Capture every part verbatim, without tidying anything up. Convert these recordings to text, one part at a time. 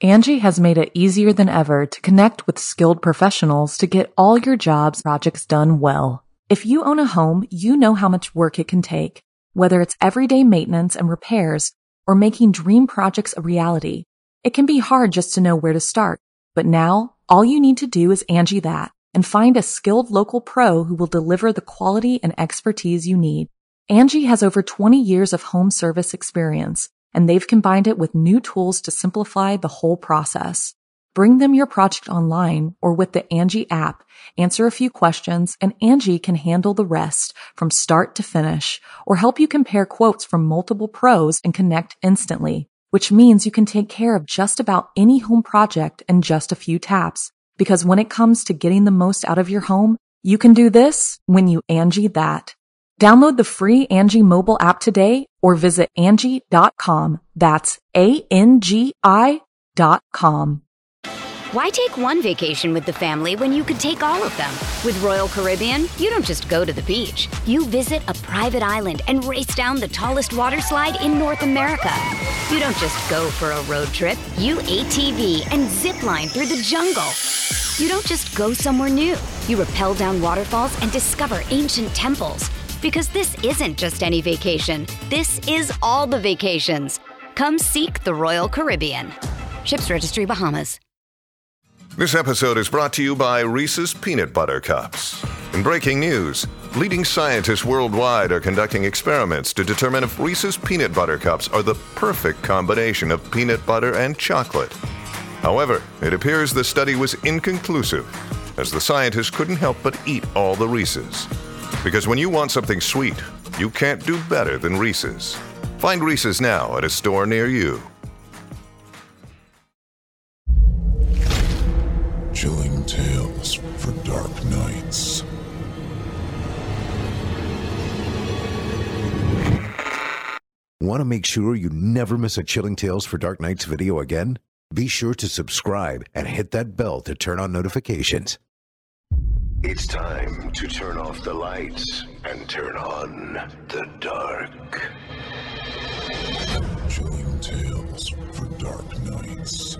Angie has made it easier than ever to connect with skilled professionals to get all your jobs projects done well. If you own a home, you know how much work it can take, whether it's everyday maintenance and repairs or making dream projects a reality. It can be hard just to know where to start, but now all you need to do is Angie that and find a skilled local pro who will deliver the quality and expertise you need. Angie has over twenty years of home service experience, and they've combined it with new tools to simplify the whole process. Bring them your project online or with the Angie app, answer a few questions, and Angie can handle the rest from start to finish or help you compare quotes from multiple pros and connect instantly, which means you can take care of just about any home project in just a few taps. Because when it comes to getting the most out of your home, you can do this when you Angie that. Download the free Angie mobile app today or visit Angie dot com. That's A N G I dot com. Why take one vacation with the family when you could take all of them? With Royal Caribbean, you don't just go to the beach. You visit a private island and race down the tallest water slide in North America. You don't just go for a road trip. You A T V and zip line through the jungle. You don't just go somewhere new. You rappel down waterfalls and discover ancient temples. Because this isn't just any vacation. This is all the vacations. Come seek the Royal Caribbean. Ships Registry, Bahamas. This episode is brought to you by Reese's Peanut Butter Cups. In breaking news, leading scientists worldwide are conducting experiments to determine if Reese's Peanut Butter Cups are the perfect combination of peanut butter and chocolate. However, it appears the study was inconclusive, as the scientists couldn't help but eat all the Reese's. Because when you want something sweet, you can't do better than Reese's. Find Reese's now at a store near you. Chilling tales for dark nights. Want to make sure you never miss a Chilling Tales for Dark Nights video again? Be sure to subscribe and hit that bell to turn on notifications. It's time to turn off the lights and turn on the dark. Chilling tales for dark nights.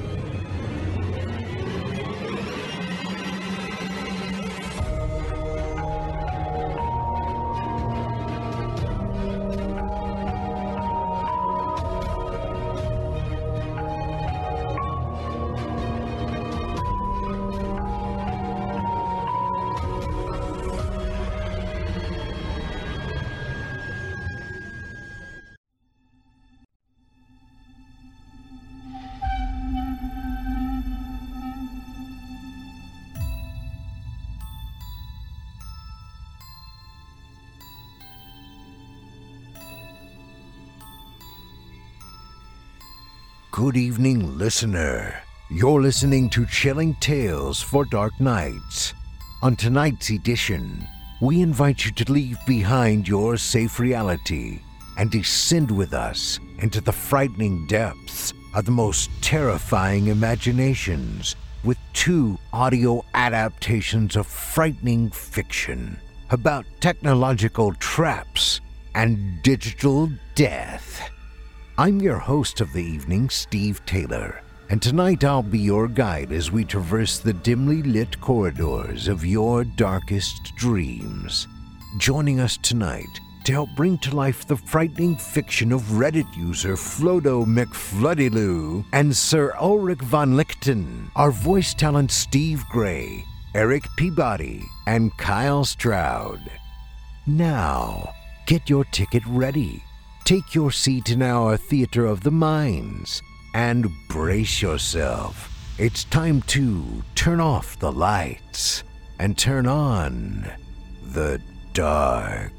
Good evening, listener. You're listening to Chilling Tales for Dark Nights. On tonight's edition, we invite you to leave behind your safe reality and descend with us into the frightening depths of the most terrifying imaginations with two audio adaptations of frightening fiction about technological traps and digital death. I'm your host of the evening, Steve Taylor, and tonight I'll be your guide as we traverse the dimly lit corridors of your darkest dreams. Joining us tonight to help bring to life the frightening fiction of Reddit user Flodo McFloodyloo and Sir Ulrich von Lichten are voice talent Steve Gray, Eric Peabody, and Kyle Stroud. Now, get your ticket ready. Take your seat in our Theater of the Minds and brace yourself. It's time to turn off the lights and turn on the dark.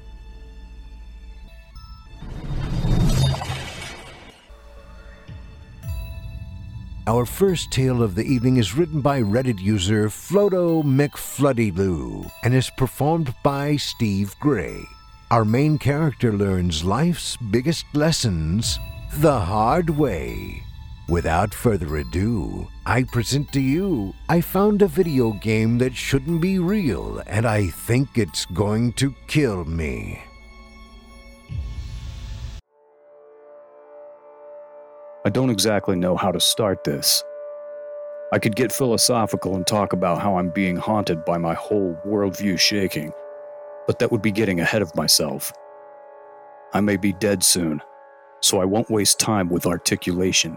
Our first tale of the evening is written by Reddit user Flodo McFloodyloo and is performed by Steve Gray. Our main character learns life's biggest lessons the hard way. Without further ado, I present to you, I found a video game that shouldn't be real, and I think it's going to kill me. I don't exactly know how to start this. I could get philosophical and talk about how I'm being haunted by my whole worldview shaking, but that would be getting ahead of myself. I may be dead soon, so I won't waste time with articulation.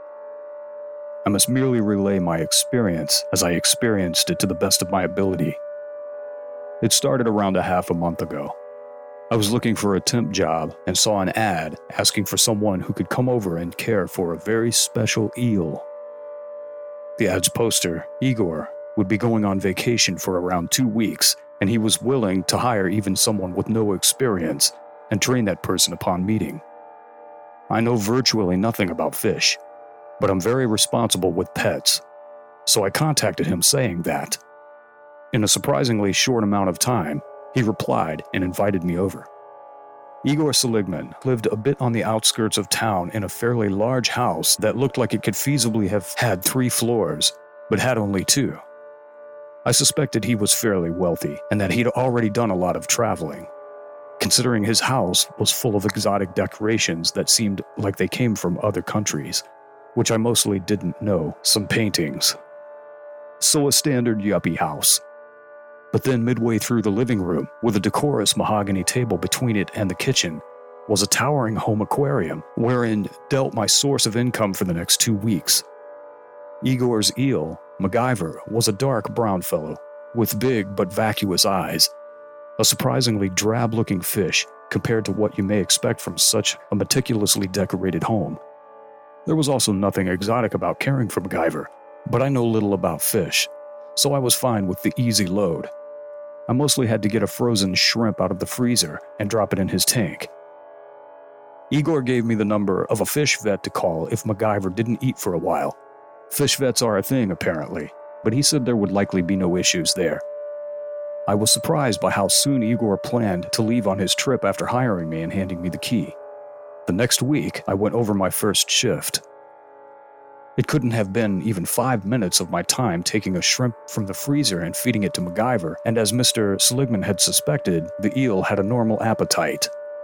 I must merely relay my experience as I experienced it to the best of my ability. It started around a half a month ago. I was looking for a temp job and saw an ad asking for someone who could come over and care for a very special eel. The ad's poster, Igor, would be going on vacation for around two weeks, and he was willing to hire even someone with no experience and train that person upon meeting. I know virtually nothing about fish, but I'm very responsible with pets, so I contacted him saying that. In a surprisingly short amount of time, he replied and invited me over. Igor Seligman lived a bit on the outskirts of town in a fairly large house that looked like it could feasibly have had three floors, but had only two. I suspected he was fairly wealthy and that he'd already done a lot of traveling, considering his house was full of exotic decorations that seemed like they came from other countries, which I mostly didn't know, some paintings. So a standard yuppie house. But then midway through the living room, with a decorous mahogany table between it and the kitchen, was a towering home aquarium, wherein dealt my source of income for the next two weeks. Igor's eel, MacGyver, was a dark brown fellow, with big but vacuous eyes, a surprisingly drab-looking fish compared to what you may expect from such a meticulously decorated home. There was also nothing exotic about caring for MacGyver, but I know little about fish, so I was fine with the easy load. I mostly had to get a frozen shrimp out of the freezer and drop it in his tank. Igor gave me the number of a fish vet to call if MacGyver didn't eat for a while. Fish vets are a thing, apparently, but he said there would likely be no issues there. I was surprised by how soon Igor planned to leave on his trip after hiring me and handing me the key. The next week, I went over my first shift. It couldn't have been even five minutes of my time taking a shrimp from the freezer and feeding it to MacGyver, and as Mister Seligman had suspected, the eel had a normal appetite.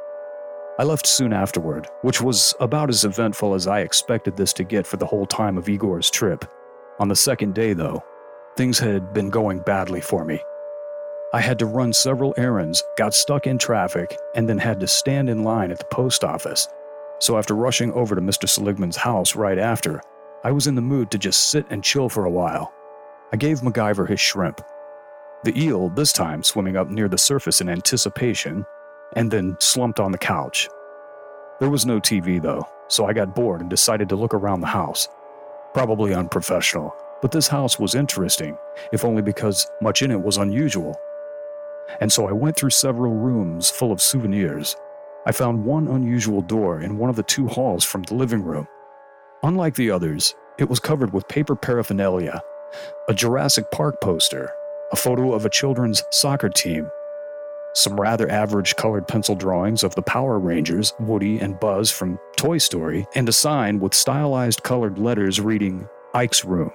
I left soon afterward, which was about as eventful as I expected this to get for the whole time of Igor's trip. On the second day, though, things had been going badly for me. I had to run several errands, got stuck in traffic, and then had to stand in line at the post office. So after rushing over to Mister Seligman's house right after, I was in the mood to just sit and chill for a while. I gave MacGyver his shrimp. The eel, this time swimming up near the surface in anticipation, and then slumped on the couch. There was no T V though, so I got bored and decided to look around the house. Probably unprofessional, but this house was interesting, if only because much in it was unusual. And so I went through several rooms full of souvenirs. I found one unusual door in one of the two halls from the living room. Unlike the others, it was covered with paper paraphernalia, a Jurassic Park poster, a photo of a children's soccer team, some rather average colored pencil drawings of the Power Rangers, Woody and Buzz from Toy Story, and a sign with stylized colored letters reading, Ike's Room.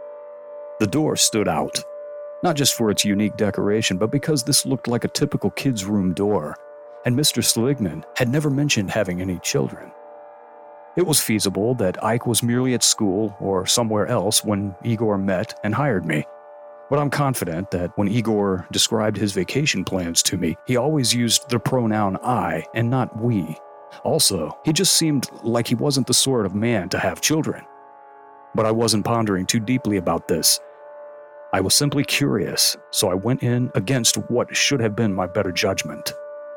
The door stood out, not just for its unique decoration, but because this looked like a typical kid's room door, and Mister Seligman had never mentioned having any children. It was feasible that Ike was merely at school or somewhere else when Igor met and hired me. But I'm confident that when Igor described his vacation plans to me, he always used the pronoun I and not we. Also, he just seemed like he wasn't the sort of man to have children. But I wasn't pondering too deeply about this. I was simply curious, so I went in against what should have been my better judgment.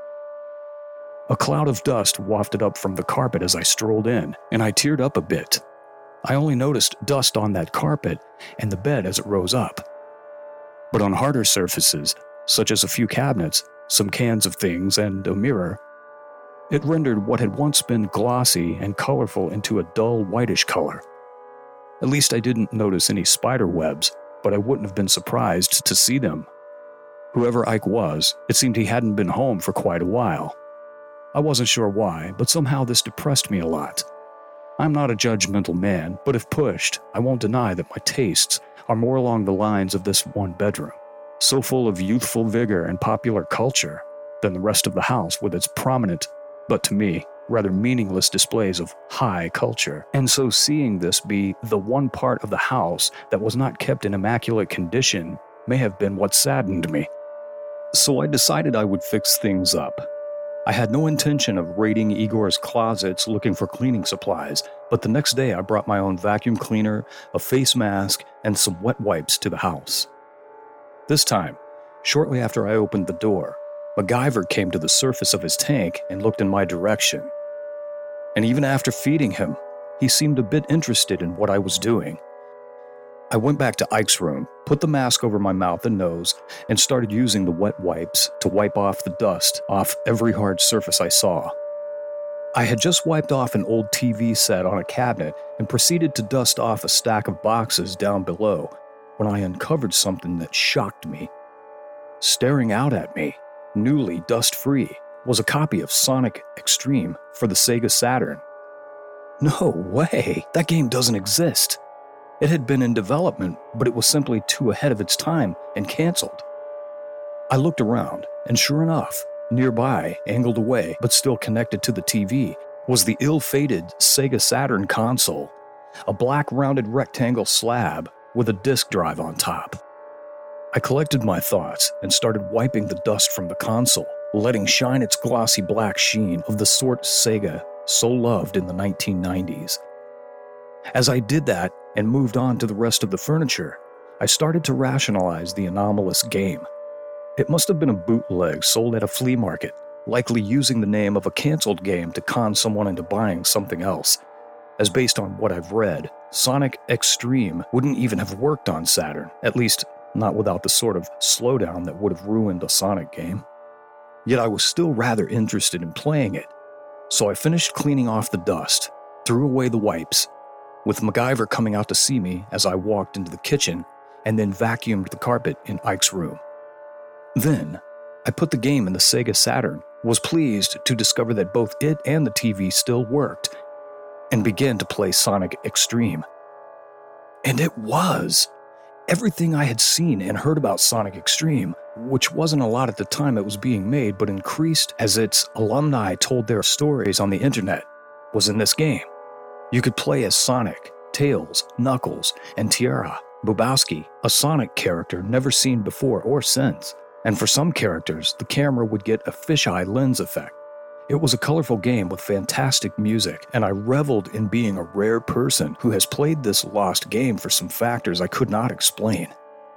A cloud of dust wafted up from the carpet as I strolled in, and I teared up a bit. I only noticed dust on that carpet and the bed as it rose up. But on harder surfaces, such as a few cabinets, some cans of things, and a mirror, it rendered what had once been glossy and colorful into a dull whitish color. At least I didn't notice any spider webs, but I wouldn't have been surprised to see them. Whoever Ike was, it seemed he hadn't been home for quite a while. I wasn't sure why, but somehow this depressed me a lot. I'm not a judgmental man, but if pushed, I won't deny that my tastes are more along the lines of this one bedroom, so full of youthful vigor and popular culture, than the rest of the house with its prominent, but to me, rather meaningless displays of high culture. And so seeing this be the one part of the house that was not kept in immaculate condition may have been what saddened me. So I decided I would fix things up. I had no intention of raiding Igor's closets looking for cleaning supplies, but the next day I brought my own vacuum cleaner, a face mask, and some wet wipes to the house. This time, shortly after I opened the door, MacGyver came to the surface of his tank and looked in my direction. And even after feeding him, he seemed a bit interested in what I was doing. I went back to Ike's room, put the mask over my mouth and nose, and started using the wet wipes to wipe off the dust off every hard surface I saw. I had just wiped off an old T V set on a cabinet and proceeded to dust off a stack of boxes down below when I uncovered something that shocked me. Staring out at me, newly dust-free, was a copy of Sonic X-treme for the Sega Saturn. No way! That game doesn't exist! It had been in development, but it was simply too ahead of its time and canceled. I looked around, and sure enough, nearby, angled away, but still connected to the T V, was the ill-fated Sega Saturn console, a black rounded rectangle slab with a disk drive on top. I collected my thoughts and started wiping the dust from the console, letting shine its glossy black sheen of the sort Sega so loved in the nineteen nineties. As I did that and moved on to the rest of the furniture, I started to rationalize the anomalous game. It must have been a bootleg sold at a flea market, likely using the name of a canceled game to con someone into buying something else. As based on what I've read, Sonic X-treme wouldn't even have worked on Saturn, at least not without the sort of slowdown that would have ruined a Sonic game. Yet I was still rather interested in playing it, so I finished cleaning off the dust, threw away the wipes, with MacGyver coming out to see me as I walked into the kitchen and then vacuumed the carpet in Ike's room. Then, I put the game in the Sega Saturn, was pleased to discover that both it and the T V still worked, and began to play Sonic X-treme. And it was! Everything I had seen and heard about Sonic X-treme, which wasn't a lot at the time it was being made but increased as its alumni told their stories on the internet, was in this game. You could play as Sonic, Tails, Knuckles, and Tiara Bobowski, a Sonic character never seen before or since. And for some characters, the camera would get a fisheye lens effect. It was a colorful game with fantastic music, and I reveled in being a rare person who has played this lost game for some factors I could not explain.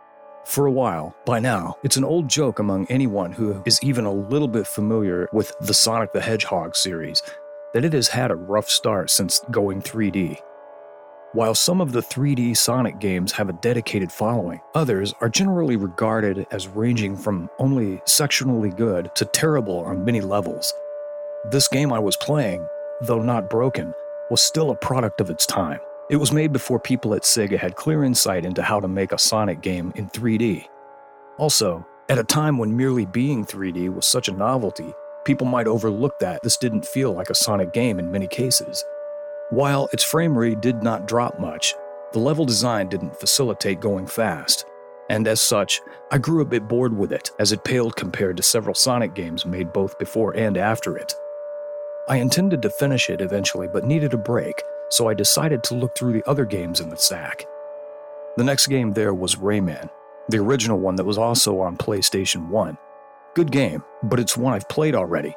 For a while, by now, it's an old joke among anyone who is even a little bit familiar with the Sonic the Hedgehog series that it has had a rough start since going three D. While some of the three D Sonic games have a dedicated following, others are generally regarded as ranging from only sectionally good to terrible on many levels. This game I was playing, though not broken, was still a product of its time. It was made before people at Sega had clear insight into how to make a Sonic game in three D. Also, at a time when merely being three D was such a novelty, people might overlook that this didn't feel like a Sonic game in many cases. While its frame rate did not drop much, the level design didn't facilitate going fast, and as such, I grew a bit bored with it as it paled compared to several Sonic games made both before and after it. I intended to finish it eventually but needed a break, so I decided to look through the other games in the stack. The next game there was Rayman, the original one that was also on PlayStation one. Good game, but it's one I've played already.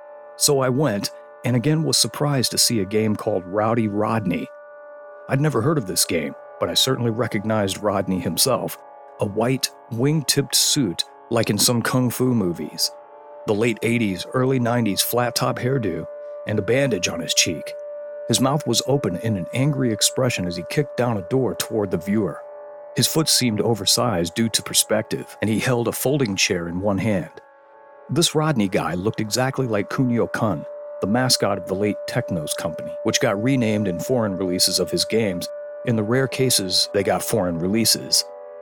So I went, and again was surprised to see a game called Rowdy Rodney. I'd never heard of this game, but I certainly recognized Rodney himself, a white, wing-tipped suit like in some kung fu movies, the late eighties, early nineties flat-top hairdo, and a bandage on his cheek. His mouth was open in an angry expression as he kicked down a door toward the viewer. His foot seemed oversized due to perspective, and he held a folding chair in one hand. This Rodney guy looked exactly like Kunio-kun, the mascot of the late Technos company, which got renamed in foreign releases of his games, in the rare cases they got foreign releases.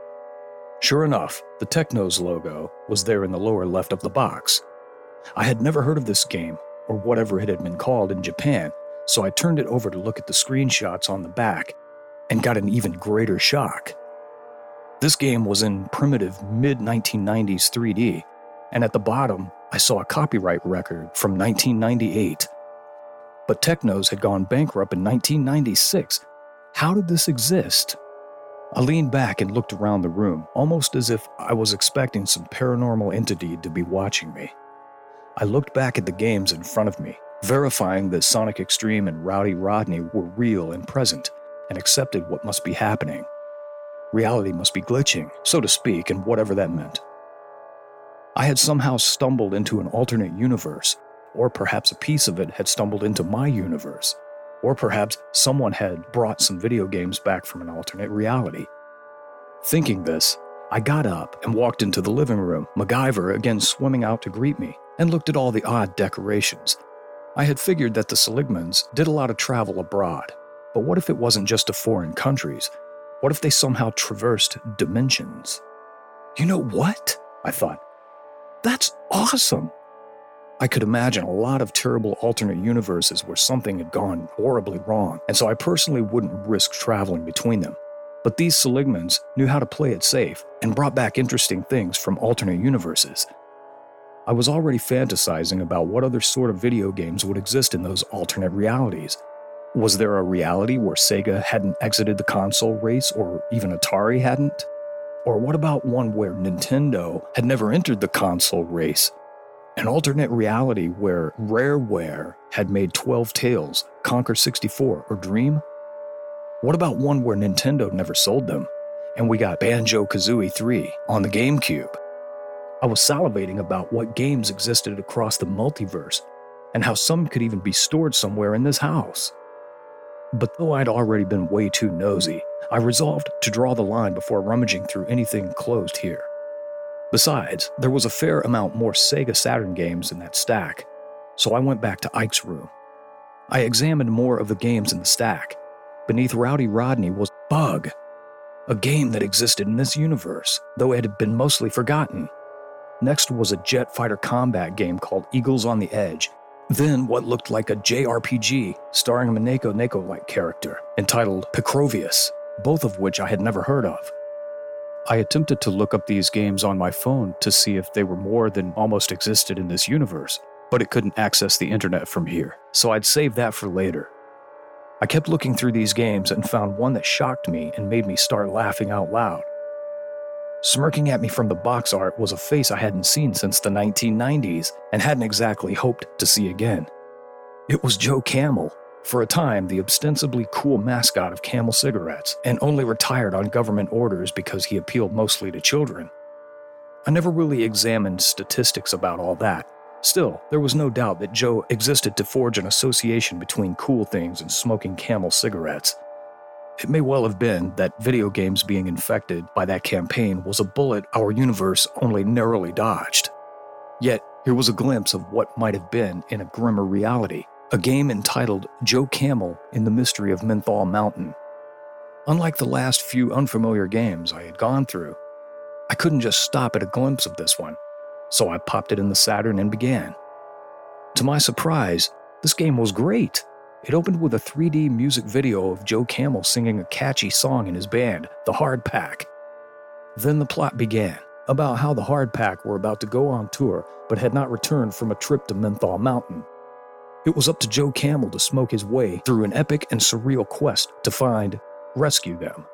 Sure enough, the Technos logo was there in the lower left of the box. I had never heard of this game, or whatever it had been called in Japan, so I turned it over to look at the screenshots on the back, and got an even greater shock. This game was in primitive mid nineteen nineties three D, and at the bottom, I saw a copyright record from nineteen ninety-eight. but Technos had gone bankrupt in nineteen ninety-six. How did this exist? I leaned back and looked around the room, almost as if I was expecting some paranormal entity to be watching me. I looked back at the games in front of me, verifying that Sonic X-treme and Rowdy Rodney were real and present, and accepted what must be happening. Reality must be glitching, so to speak, and whatever that meant. I had somehow stumbled into an alternate universe, or perhaps a piece of it had stumbled into my universe, or perhaps someone had brought some video games back from an alternate reality. Thinking this, I got up and walked into the living room, MacGyver again swimming out to greet me, and looked at all the odd decorations. I had figured that the Seligmans did a lot of travel abroad, but what if it wasn't just to foreign countries? What if they somehow traversed dimensions? You know what? I thought. That's awesome! I could imagine a lot of terrible alternate universes where something had gone horribly wrong, and so I personally wouldn't risk traveling between them. But these Seligmans knew how to play it safe and brought back interesting things from alternate universes. I was already fantasizing about what other sort of video games would exist in those alternate realities. Was there a reality where Sega hadn't exited the console race, or even Atari hadn't? Or what about one where Nintendo had never entered the console race? An alternate reality where Rareware had made twelve Tales, Conquer sixty-four, or Dream? What about one where Nintendo never sold them, and we got Banjo-Kazooie three on the GameCube? I was salivating about what games existed across the multiverse, and how some could even be stored somewhere in this house. But though I'd already been way too nosy, I resolved to draw the line before rummaging through anything closed here. Besides, there was a fair amount more Sega Saturn games in that stack, so I went back to Ike's room. I examined more of the games in the stack. Beneath Rowdy Rodney was Bug, a game that existed in this universe, though it had been mostly forgotten. Next was a jet fighter combat game called Eagles on the Edge. Then what looked like a J R P G starring a Maneko Neko-like character entitled Picrovius, both of which I had never heard of. I attempted to look up these games on my phone to see if they were more than almost existed in this universe, but it couldn't access the internet from here, so I'd save that for later. I kept looking through these games and found one that shocked me and made me start laughing out loud. Smirking at me from the box art was a face I hadn't seen since the nineteen nineties and hadn't exactly hoped to see again. It was Joe Camel, for a time the ostensibly cool mascot of Camel cigarettes, and only retired on government orders because he appealed mostly to children. I never really examined statistics about all that. Still, there was no doubt that Joe existed to forge an association between cool things and smoking Camel cigarettes. It may well have been that video games being infected by that campaign was a bullet our universe only narrowly dodged. Yet, here was a glimpse of what might have been in a grimmer reality, a game entitled Joe Camel in the Mystery of Menthol Mountain. Unlike the last few unfamiliar games I had gone through, I couldn't just stop at a glimpse of this one, so I popped it in the Saturn and began. To my surprise, this game was great. It opened with a three D music video of Joe Camel singing a catchy song in his band, The Hard Pack. Then the plot began, about how the Hard Pack were about to go on tour but had not returned from a trip to Menthol Mountain. It was up to Joe Camel to smoke his way through an epic and surreal quest to find, rescue them.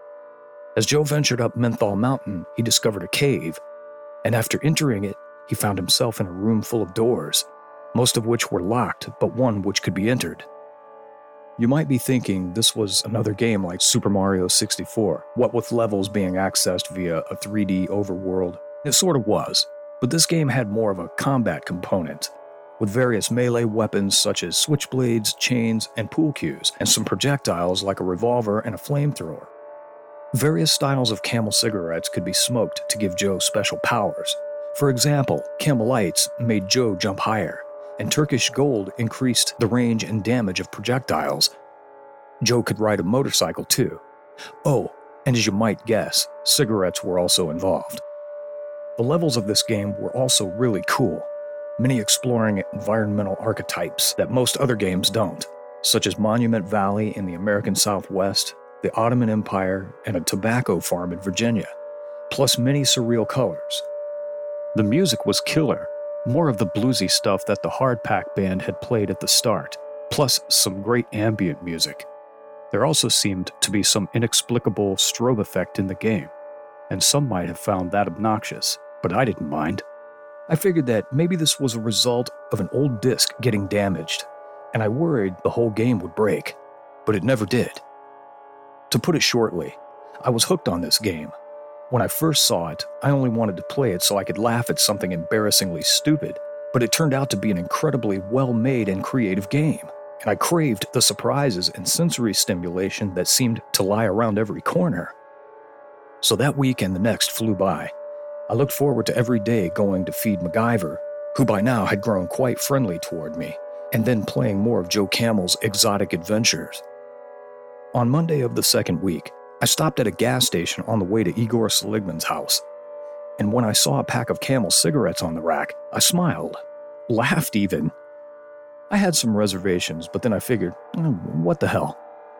As Joe ventured up Menthol Mountain, he discovered a cave, and after entering it, he found himself in a room full of doors, most of which were locked, but one which could be entered. You might be thinking this was another game like Super Mario sixty-four, what with levels being accessed via a three D overworld. It sort of was, but this game had more of a combat component, with various melee weapons such as switchblades, chains, and pool cues, and some projectiles like a revolver and a flamethrower. Various styles of Camel cigarettes could be smoked to give Joe special powers. For example, Camelites made Joe jump higher, and Turkish Gold increased the range and damage of projectiles. Joe could ride a motorcycle too. Oh, and as you might guess, cigarettes were also involved. The levels of this game were also really cool, many exploring environmental archetypes that most other games don't, such as Monument Valley in the American Southwest, the Ottoman Empire, and a tobacco farm in Virginia, plus many surreal colors. The music was killer, more of the bluesy stuff that the Hard Pack band had played at the start, plus some great ambient music. There also seemed to be some inexplicable strobe effect in the game, and some might have found that obnoxious, but I didn't mind. I figured that maybe this was a result of an old disc getting damaged, and I worried the whole game would break, but it never did. To put it shortly, I was hooked on this game. When I first saw it, I only wanted to play it so I could laugh at something embarrassingly stupid, but it turned out to be an incredibly well-made and creative game, and I craved the surprises and sensory stimulation that seemed to lie around every corner. So that week and the next flew by. I looked forward to every day going to feed MacGyver, who by now had grown quite friendly toward me, and then playing more of Joe Camel's exotic adventures. On Monday of the second week, I stopped at a gas station on the way to Igor Seligman's house, and when I saw a pack of Camel cigarettes on the rack, I smiled, laughed even. I had some reservations, but then I figured, oh, what the hell?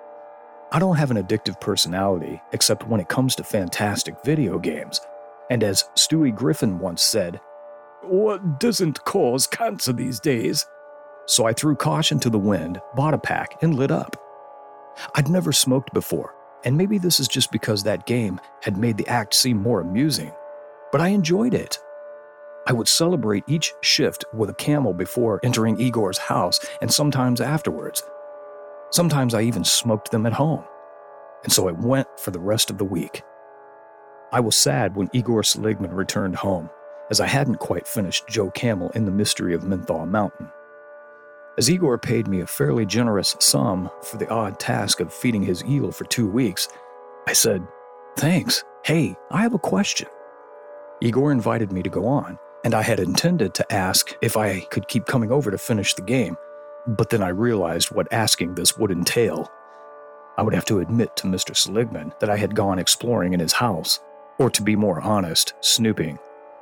I don't have an addictive personality, except when it comes to fantastic video games. And as Stewie Griffin once said, what doesn't cause cancer these days? So I threw caution to the wind, bought a pack, and lit up. I'd never smoked before, and maybe this is just because that game had made the act seem more amusing, but I enjoyed it. I would celebrate each shift with a Camel before entering Igor's house, and sometimes afterwards. Sometimes I even smoked them at home, and so it went for the rest of the week. I was sad when Igor Seligman returned home, as I hadn't quite finished Joe Camel in the Mystery of Menthol Mountain. As Igor paid me a fairly generous sum for the odd task of feeding his eel for two weeks, I said, thanks, hey, I have a question. Igor invited me to go on, and I had intended to ask if I could keep coming over to finish the game, but then I realized what asking this would entail. I would have to admit to Mister Seligman that I had gone exploring in his house, or to be more honest, snooping.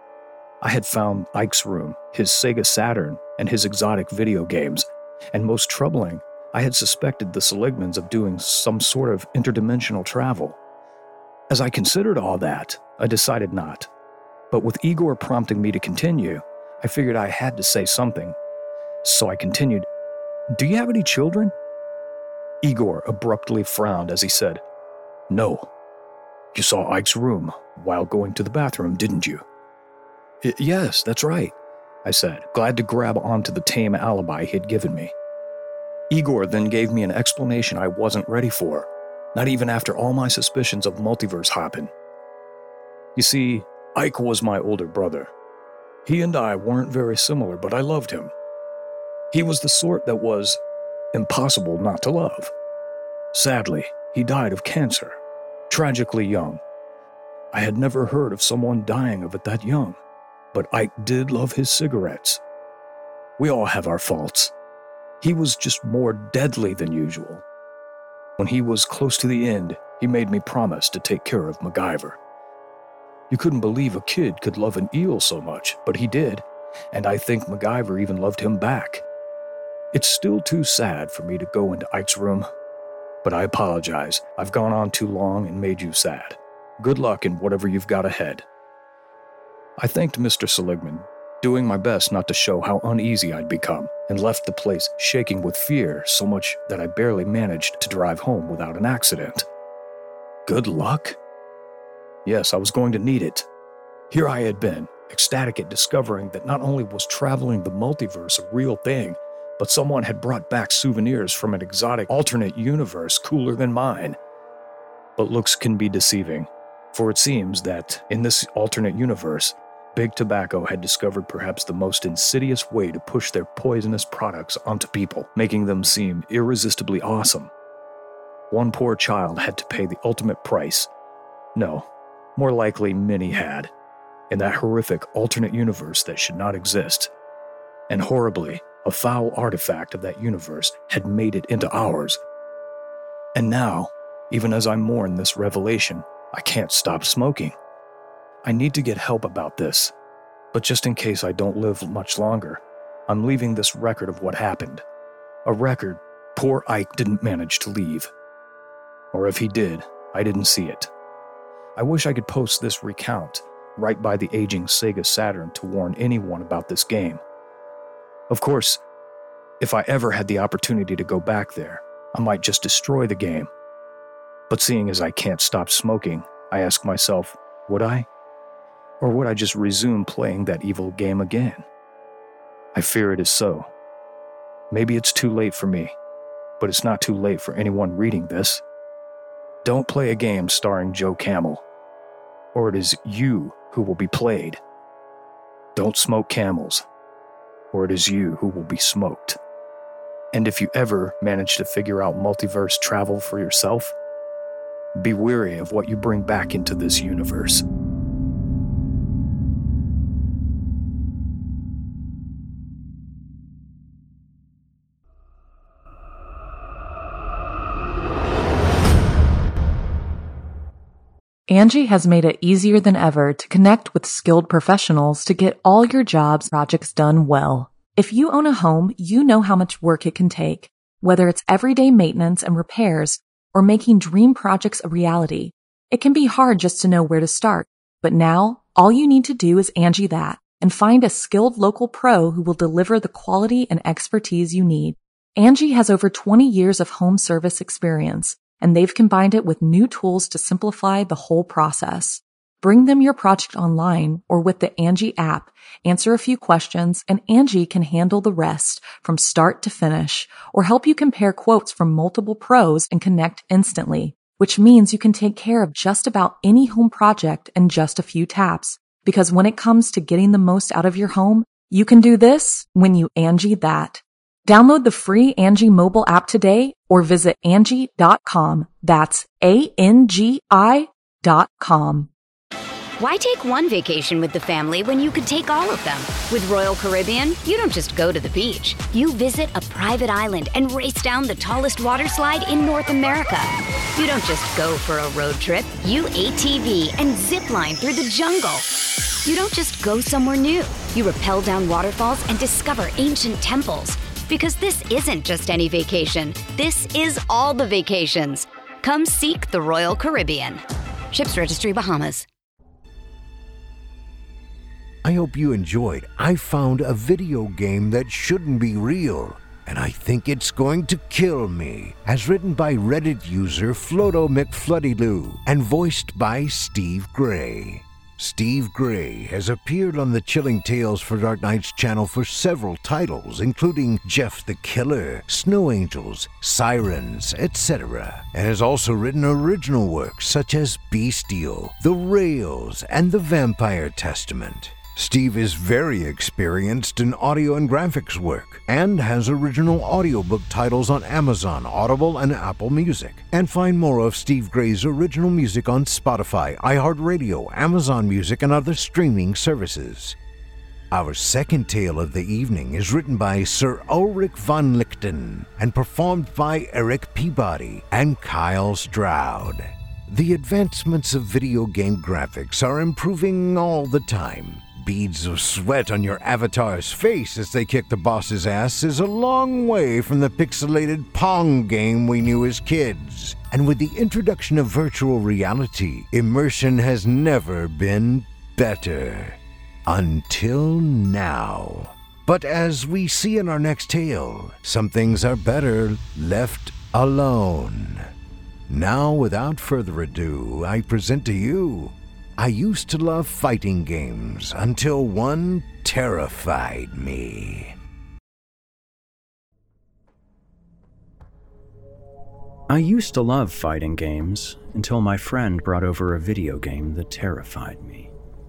I had found Ike's room, his Sega Saturn, and his exotic video games, and most troubling, I had suspected the Seligmans of doing some sort of interdimensional travel. As I considered all that, I decided not. But with Igor prompting me to continue, I figured I had to say something. So I continued, do you have any children? Igor abruptly frowned as he said, no. You saw Ike's room while going to the bathroom, didn't you? Y- yes, that's right, I said, glad to grab onto the tame alibi he had given me. Igor then gave me an explanation I wasn't ready for, not even after all my suspicions of multiverse hopping. You see, Ike was my older brother. He and I weren't very similar, but I loved him. He was the sort that was impossible not to love. Sadly, he died of cancer, tragically young. I had never heard of someone dying of it that young, but Ike did love his cigarettes. We all have our faults. He was just more deadly than usual. When he was close to the end, he made me promise to take care of MacGyver. You couldn't believe a kid could love an eel so much, but he did, and I think MacGyver even loved him back. It's still too sad for me to go into Ike's room, but I apologize. I've gone on too long and made you sad. Good luck in whatever you've got ahead. I thanked Mister Seligman, doing my best not to show how uneasy I'd become, and left the place shaking with fear so much that I barely managed to drive home without an accident. Good luck? Yes, I was going to need it. Here I had been, ecstatic at discovering that not only was traveling the multiverse a real thing, but someone had brought back souvenirs from an exotic alternate universe cooler than mine. But looks can be deceiving, for it seems that in this alternate universe, Big Tobacco had discovered perhaps the most insidious way to push their poisonous products onto people, making them seem irresistibly awesome. One poor child had to pay the ultimate price. No, more likely many had, in that horrific alternate universe that should not exist. And horribly, a foul artifact of that universe had made it into ours. And now, even as I mourn this revelation, I can't stop smoking. I need to get help about this, but just in case I don't live much longer, I'm leaving this record of what happened. A record poor Ike didn't manage to leave. Or if he did, I didn't see it. I wish I could post this recount right by the aging Sega Saturn to warn anyone about this game. Of course, If I ever had the opportunity to go back there, I might just destroy the game. But seeing as I can't stop smoking, I ask myself, would I? Or would I just resume playing that evil game again? I fear it is so. Maybe it's too late for me, but it's not too late for anyone reading this. Don't play a game starring Joe Camel, or it is you who will be played. Don't smoke camels, or it is you who will be smoked. And if you ever manage to figure out multiverse travel for yourself, be wary of what you bring back into this universe. Angie has made it easier than ever to connect with skilled professionals to get all your jobs projects done well. If you own a home, you know how much work it can take, whether it's everyday maintenance and repairs or making dream projects a reality. It can be hard just to know where to start, but now all you need to do is Angie that and find a skilled local pro who will deliver the quality and expertise you need. Angie has over twenty years of home service experience, and they've combined it with new tools to simplify the whole process. Bring them your project online or with the Angie app, answer a few questions, and Angie can handle the rest from start to finish, or help you compare quotes from multiple pros and connect instantly, which means you can take care of just about any home project in just a few taps. Because when it comes to getting the most out of your home, you can do this when you Angie that. Download the free Angie mobile app today or visit Angie dot com. That's A N G I dot com. Why take one vacation with the family when you could take all of them? With Royal Caribbean, you don't just go to the beach. You visit a private island and race down the tallest water slide in North America. You don't just go for a road trip. You A T V and zip line through the jungle. You don't just go somewhere new. You rappel down waterfalls and discover ancient temples. Because this isn't just any vacation. This is all the vacations. Come seek the Royal Caribbean. Ships Registry, Bahamas. I hope you enjoyed. I found a video game that shouldn't be real, and I think it's going to kill me. As written by Reddit user Floto McFloodyloo and voiced by Steve Gray. Steve Gray has appeared on the Chilling Tales for Dark Nights channel for several titles, including Jeff the Killer, Snow Angels, Sirens, et cetera, and has also written original works such as Bestial, The Rails, and The Vampire Testament. Steve is very experienced in audio and graphics work and has original audiobook titles on Amazon, Audible, and Apple Music. And find more of Steve Gray's original music on Spotify, iHeartRadio, Amazon Music, and other streaming services. Our second tale of the evening is written by Sir Ulrich von Lichten and performed by Eric Peabody and Kyle Stroud. The advancements of video game graphics are improving all the time. Beads of sweat on your avatar's face as they kick the boss's ass is a long way from the pixelated Pong game we knew as kids. And with the introduction of virtual reality, immersion has never been better. Until now. But as we see in our next tale, some things are better left alone. Now, without further ado, I present to you I used to love fighting games until one terrified me. I used to love fighting games until my friend brought over a video game that terrified me.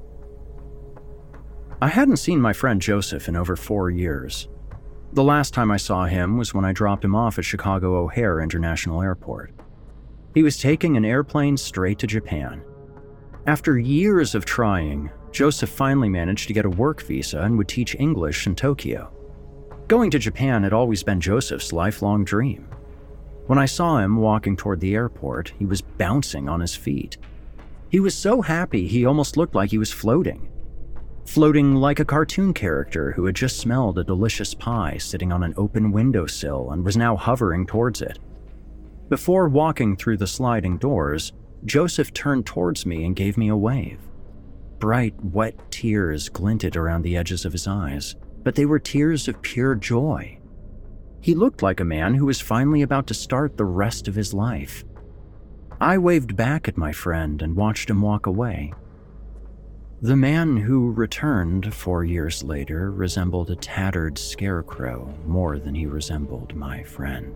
I hadn't seen my friend Joseph in over four years. The last time I saw him was when I dropped him off at Chicago O'Hare International Airport. He was taking an airplane straight to Japan. After years of trying, Joseph finally managed to get a work visa and would teach English in Tokyo. Going to Japan had always been Joseph's lifelong dream. When I saw him walking toward the airport, he was bouncing on his feet. He was so happy he almost looked like he was floating. Floating like a cartoon character who had just smelled a delicious pie sitting on an open windowsill and was now hovering towards it. Before walking through the sliding doors, Joseph turned towards me and gave me a wave. Bright, wet tears glinted around the edges of his eyes, but they were tears of pure joy. He looked like a man who was finally about to start the rest of his life. I waved back at my friend and watched him walk away. The man who returned four years later resembled a tattered scarecrow more than he resembled my friend.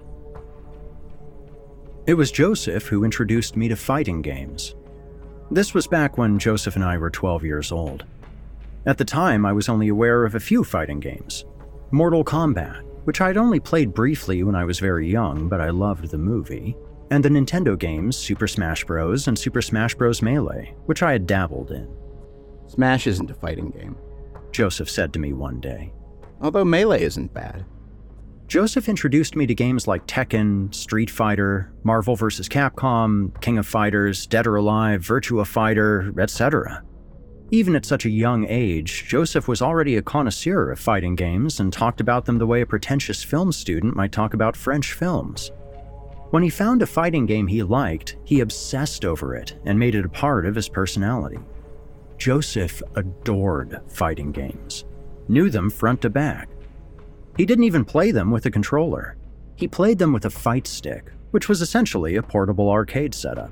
It was Joseph who introduced me to fighting games. This was back when Joseph and I were twelve years old. At the time, I was only aware of a few fighting games. Mortal Kombat, which I'd only played briefly when I was very young, but I loved the movie, and the Nintendo games Super Smash Bros. And Super Smash Bros. Melee, which I had dabbled in. Smash isn't a fighting game, Joseph said to me one day. Although Melee isn't bad. Joseph introduced me to games like Tekken, Street Fighter, Marvel versus. Capcom, King of Fighters, Dead or Alive, Virtua Fighter, et cetera. Even at such a young age, Joseph was already a connoisseur of fighting games and talked about them the way a pretentious film student might talk about French films. When he found a fighting game he liked, he obsessed over it and made it a part of his personality. Joseph adored fighting games, knew them front to back. He didn't even play them with a controller. He played them with a fight stick, which was essentially a portable arcade setup.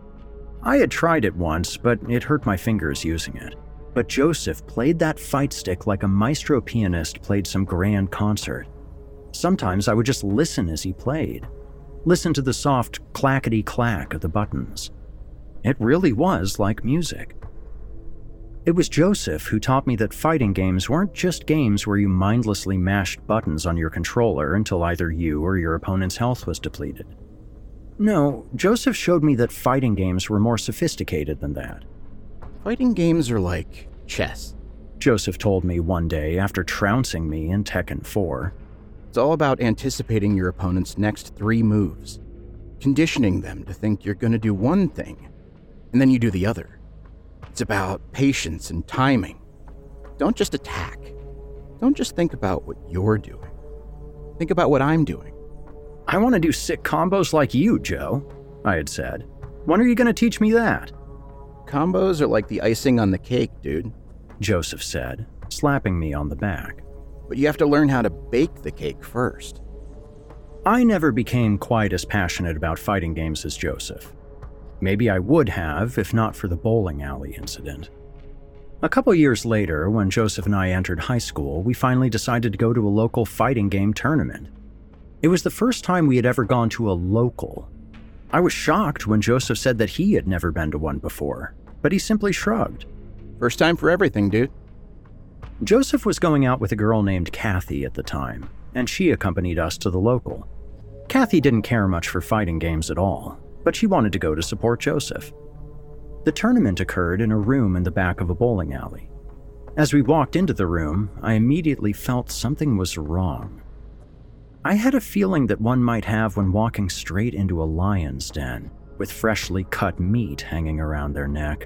I had tried it once, but it hurt my fingers using it. But Joseph played that fight stick like a maestro pianist played some grand concert. Sometimes I would just listen as he played. Listen to the soft clackety-clack of the buttons. It really was like music. It was Joseph who taught me that fighting games weren't just games where you mindlessly mashed buttons on your controller until either you or your opponent's health was depleted. No, Joseph showed me that fighting games were more sophisticated than that. Fighting games are like chess, Joseph told me one day after trouncing me in Tekken four. It's all about anticipating your opponent's next three moves, conditioning them to think you're going to do one thing, and then you do the other. It's about patience and timing. Don't just attack. Don't just think about what you're doing. Think about what I'm doing. I want to do sick combos like you, Joe, I had said. When are you going to teach me that? Combos are like the icing on the cake, dude, Joseph said, slapping me on the back. But you have to learn how to bake the cake first. I never became quite as passionate about fighting games as Joseph. Maybe I would have if not for the bowling alley incident. A couple years later, when Joseph and I entered high school, we finally decided to go to a local fighting game tournament. It was the first time we had ever gone to a local. I was shocked when Joseph said that he had never been to one before, but he simply shrugged. First time for everything, dude. Joseph was going out with a girl named Kathy at the time, and she accompanied us to the local. Kathy didn't care much for fighting games at all, but she wanted to go to support Joseph. The tournament occurred in a room in the back of a bowling alley. As we walked into the room, I immediately felt something was wrong. I had a feeling that one might have when walking straight into a lion's den, with freshly cut meat hanging around their neck.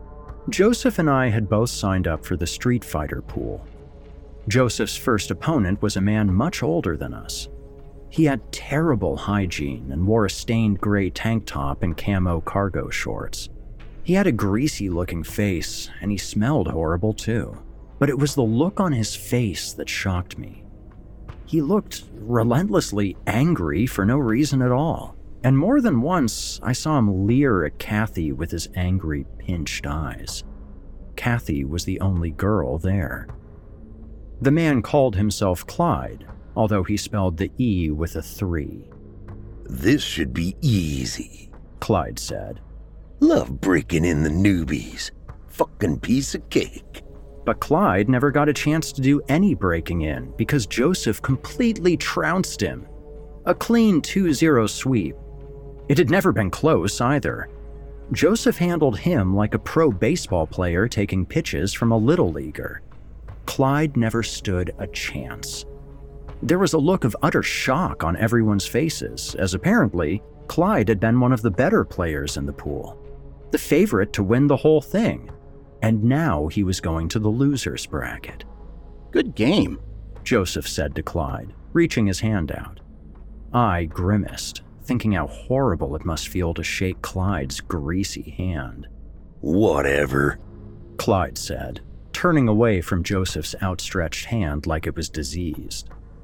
Joseph and I had both signed up for the Street Fighter pool. Joseph's first opponent was a man much older than us. He had terrible hygiene and wore a stained gray tank top and camo cargo shorts. He had a greasy-looking face, and he smelled horrible too. But it was the look on his face that shocked me. He looked relentlessly angry for no reason at all, and more than once I saw him leer at Kathy with his angry, pinched eyes. Kathy was the only girl there. The man called himself Clyde, although he spelled the E with a three. "This should be easy," Clyde said. "Love breaking in the newbies. Fucking piece of cake." But Clyde never got a chance to do any breaking in because Joseph completely trounced him. A clean two zero sweep. It had never been close either. Joseph handled him like a pro baseball player taking pitches from a little leaguer. Clyde never stood a chance. There was a look of utter shock on everyone's faces, as apparently Clyde had been one of the better players in the pool, the favorite to win the whole thing, and now he was going to the losers bracket. "Good game," Joseph said to Clyde, reaching his hand out. I grimaced, thinking how horrible it must feel to shake Clyde's greasy hand. "Whatever," Clyde said, turning away from Joseph's outstretched hand like it was diseased.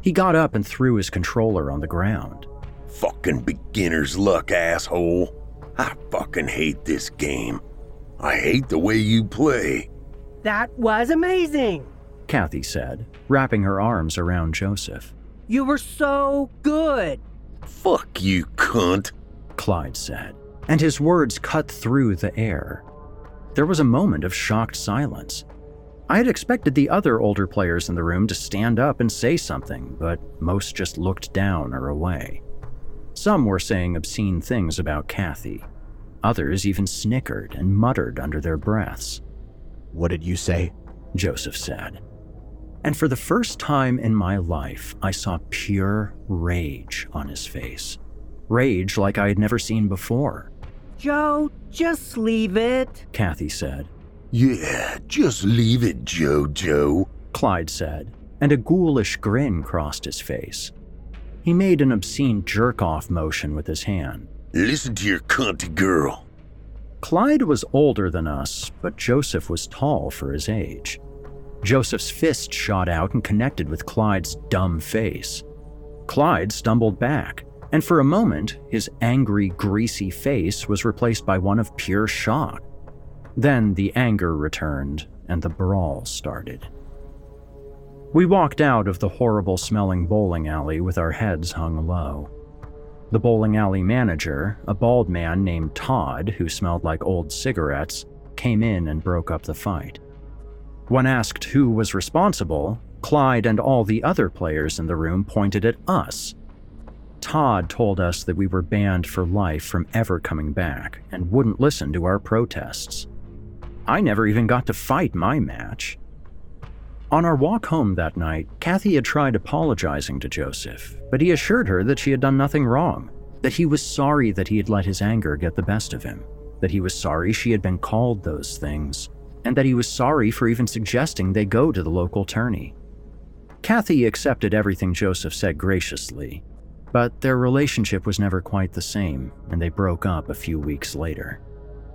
He got up and threw his controller on the ground. Fucking beginner's luck, asshole. I fucking hate this game. I hate the way you play. That was amazing, Kathy said, wrapping her arms around Joseph. You were so good. Fuck you, cunt, Clyde said, and his words cut through the air. There was a moment of shocked silence. I had expected the other older players in the room to stand up and say something, but most just looked down or away. Some were saying obscene things about Kathy. Others even snickered and muttered under their breaths. What did you say? Joseph said. And for the first time in my life, I saw pure rage on his face. Rage like I had never seen before. Joe, just leave it, Kathy said. Yeah, just leave it, Jojo, Clyde said, and a ghoulish grin crossed his face. He made an obscene jerk-off motion with his hand. Listen to your cunty girl. Clyde was older than us, but Joseph was tall for his age. Joseph's fist shot out and connected with Clyde's dumb face. Clyde stumbled back, and for a moment, his angry, greasy face was replaced by one of pure shock. Then the anger returned, and the brawl started. We walked out of the horrible-smelling bowling alley with our heads hung low. The bowling alley manager, a bald man named Todd who smelled like old cigarettes, came in and broke up the fight. When asked who was responsible, Clyde and all the other players in the room pointed at us. Todd told us that we were banned for life from ever coming back and wouldn't listen to our protests. I never even got to fight my match. On our walk home that night, Kathy had tried apologizing to Joseph, but he assured her that she had done nothing wrong, that he was sorry that he had let his anger get the best of him, that he was sorry she had been called those things, and that he was sorry for even suggesting they go to the local tourney. Kathy accepted everything Joseph said graciously, but their relationship was never quite the same, and they broke up a few weeks later.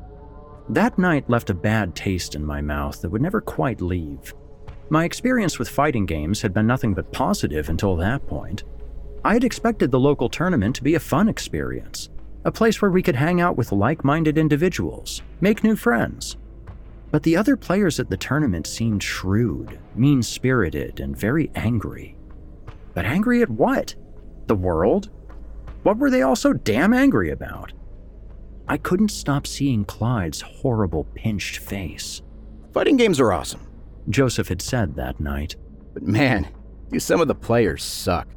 That night left a bad taste in my mouth that would never quite leave. My experience with fighting games had been nothing but positive until that point. I had expected the local tournament to be a fun experience, a place where we could hang out with like-minded individuals, make new friends. But the other players at the tournament seemed shrewd, mean-spirited, and very angry. But angry at what? The world? What were they all so damn angry about? I couldn't stop seeing Clyde's horrible pinched face. Fighting games are awesome, Joseph had said that night. But man, do some of the players suck.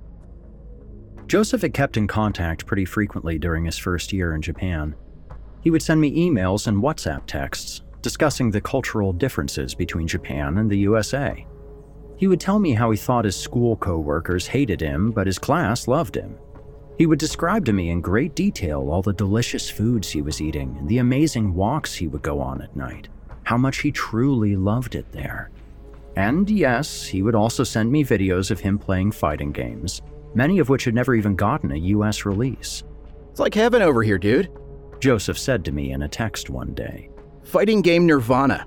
Joseph had kept in contact pretty frequently during his first year in Japan. He would send me emails and WhatsApp texts discussing the cultural differences between Japan and the U S A. He would tell me how he thought his school co-workers hated him, but his class loved him. He would describe to me in great detail all the delicious foods he was eating and the amazing walks he would go on at night, how much he truly loved it there. And yes, he would also send me videos of him playing fighting games, many of which had never even gotten a U S release. It's like heaven over here, dude, Joseph said to me in a text one day. Fighting game nirvana.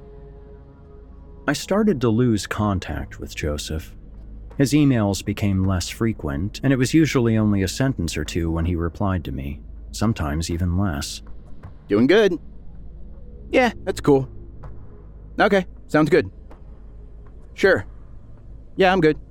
I started to lose contact with Joseph. His emails became less frequent, and it was usually only a sentence or two when he replied to me, sometimes even less. Doing good. Yeah, that's cool. Okay, sounds good. Sure. Yeah, I'm good.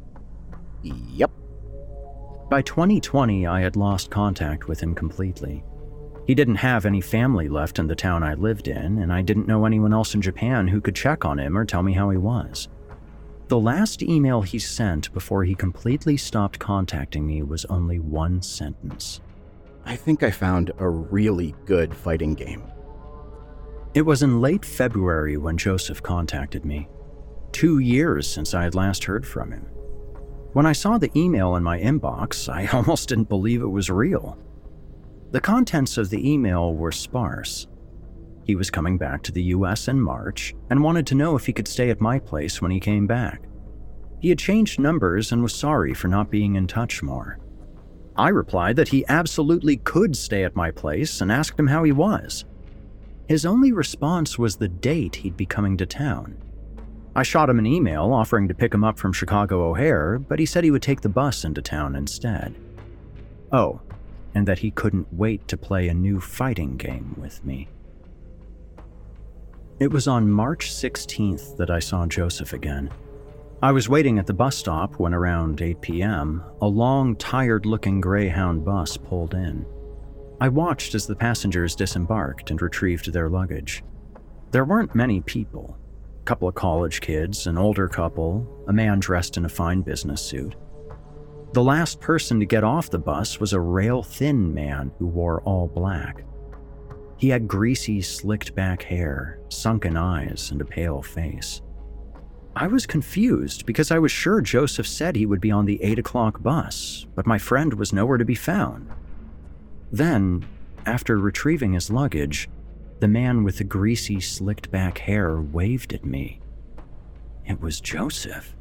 Yep. By twenty twenty, I had lost contact with him completely. He didn't have any family left in the town I lived in, and I didn't know anyone else in Japan who could check on him or tell me how he was. The last email he sent before he completely stopped contacting me was only one sentence. I think I found a really good fighting game. It was in late February when Joseph contacted me. Two years since I had last heard from him. When I saw the email in my inbox, I almost didn't believe it was real. The contents of the email were sparse. He was coming back to the U S in March and wanted to know if he could stay at my place when he came back. He had changed numbers and was sorry for not being in touch more. I replied that he absolutely could stay at my place and asked him how he was. His only response was the date he'd be coming to town. I shot him an email offering to pick him up from Chicago O'Hare, but he said he would take the bus into town instead. Oh, and that he couldn't wait to play a new fighting game with me. It was on March sixteenth that I saw Joseph again. I was waiting at the bus stop when around eight p.m., a long, tired-looking Greyhound bus pulled in. I watched as the passengers disembarked and retrieved their luggage. There weren't many people. A couple of college kids, an older couple, a man dressed in a fine business suit. The last person to get off the bus was a rail-thin man who wore all black. He had greasy, slicked-back hair, sunken eyes, and a pale face. I was confused because I was sure Joseph said he would be on the eight o'clock bus, but my friend was nowhere to be found. Then, after retrieving his luggage, the man with the greasy, slicked-back hair waved at me. It was Joseph.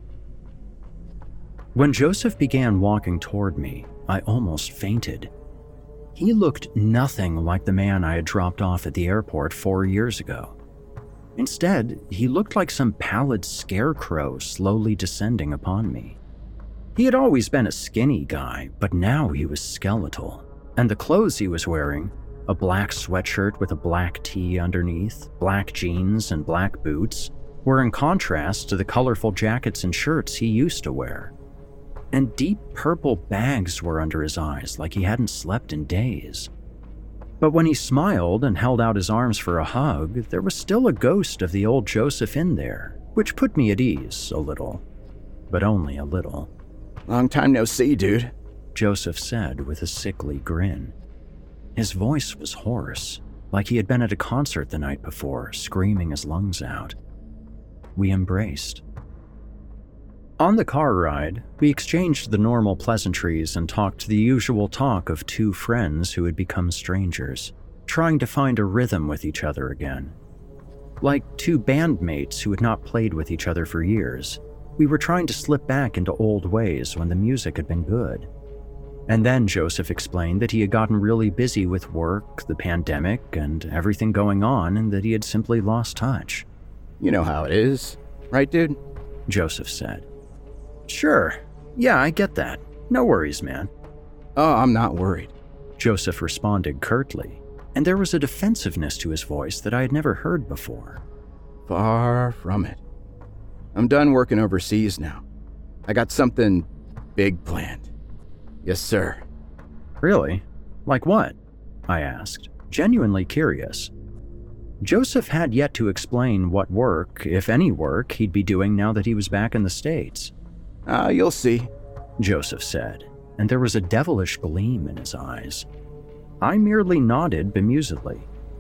When Joseph began walking toward me, I almost fainted. He looked nothing like the man I had dropped off at the airport four years ago. Instead, he looked like some pallid scarecrow slowly descending upon me. He had always been a skinny guy, but now he was skeletal, and the clothes he was wearing, a black sweatshirt with a black tee underneath, black jeans, and black boots, were in contrast to the colorful jackets and shirts he used to wear. And deep purple bags were under his eyes like he hadn't slept in days. But when he smiled and held out his arms for a hug, there was still a ghost of the old Joseph in there, which put me at ease a little. But only a little. Long time no see, dude, Joseph said with a sickly grin. His voice was hoarse, like he had been at a concert the night before, screaming his lungs out. We embraced. On the car ride, we exchanged the normal pleasantries and talked the usual talk of two friends who had become strangers, trying to find a rhythm with each other again. Like two bandmates who had not played with each other for years, we were trying to slip back into old ways when the music had been good. And then Joseph explained that he had gotten really busy with work, the pandemic, and everything going on, and that he had simply lost touch. You know how it is, right, dude? Joseph said. Sure. Yeah, I get that. No worries, man. Oh, I'm not worried. Joseph responded curtly, and there was a defensiveness to his voice that I had never heard before. Far from it. I'm done working overseas now. I got something big planned. Yes, sir. Really? Like what? I asked, genuinely curious. Joseph had yet to explain what work, if any work, he'd be doing now that he was back in the States. Ah, uh, you'll see, Joseph said, and there was a devilish gleam in his eyes. I merely nodded bemusedly.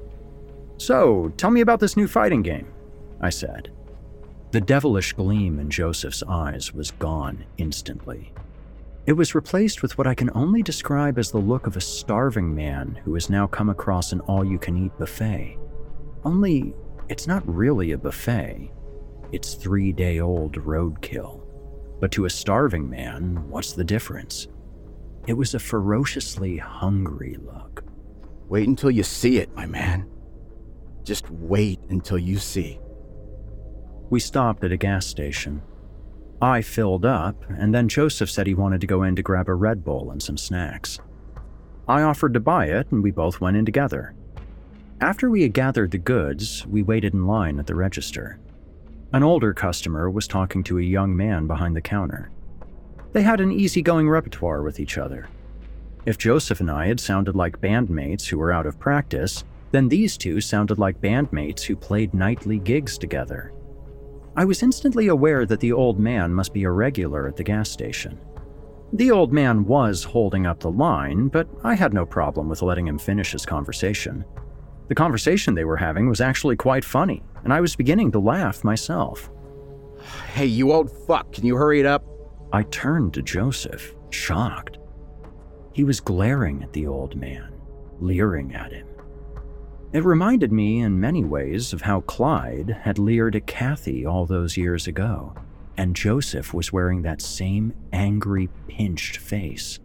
So, tell me about this new fighting game, I said. The devilish gleam in Joseph's eyes was gone instantly. It was replaced with what I can only describe as the look of a starving man who has now come across an all-you-can-eat buffet. Only, it's not really a buffet. It's three-day-old roadkill. But to a starving man, what's the difference? It was a ferociously hungry look. Wait until you see it, my man. Just wait until you see. We stopped at a gas station. I filled up, and then Joseph said he wanted to go in to grab a Red Bull and some snacks. I offered to buy it, and we both went in together. After we had gathered the goods, we waited in line at the register. An older customer was talking to a young man behind the counter. They had an easygoing repertoire with each other. If Joseph and I had sounded like bandmates who were out of practice, then these two sounded like bandmates who played nightly gigs together. I was instantly aware that the old man must be a regular at the gas station. The old man was holding up the line, but I had no problem with letting him finish his conversation. The conversation they were having was actually quite funny, and I was beginning to laugh myself. Hey, you old fuck, can you hurry it up? I turned to Joseph, shocked. He was glaring at the old man, leering at him. It reminded me in many ways of how Clyde had leered at Kathy all those years ago, and Joseph was wearing that same angry, pinched face.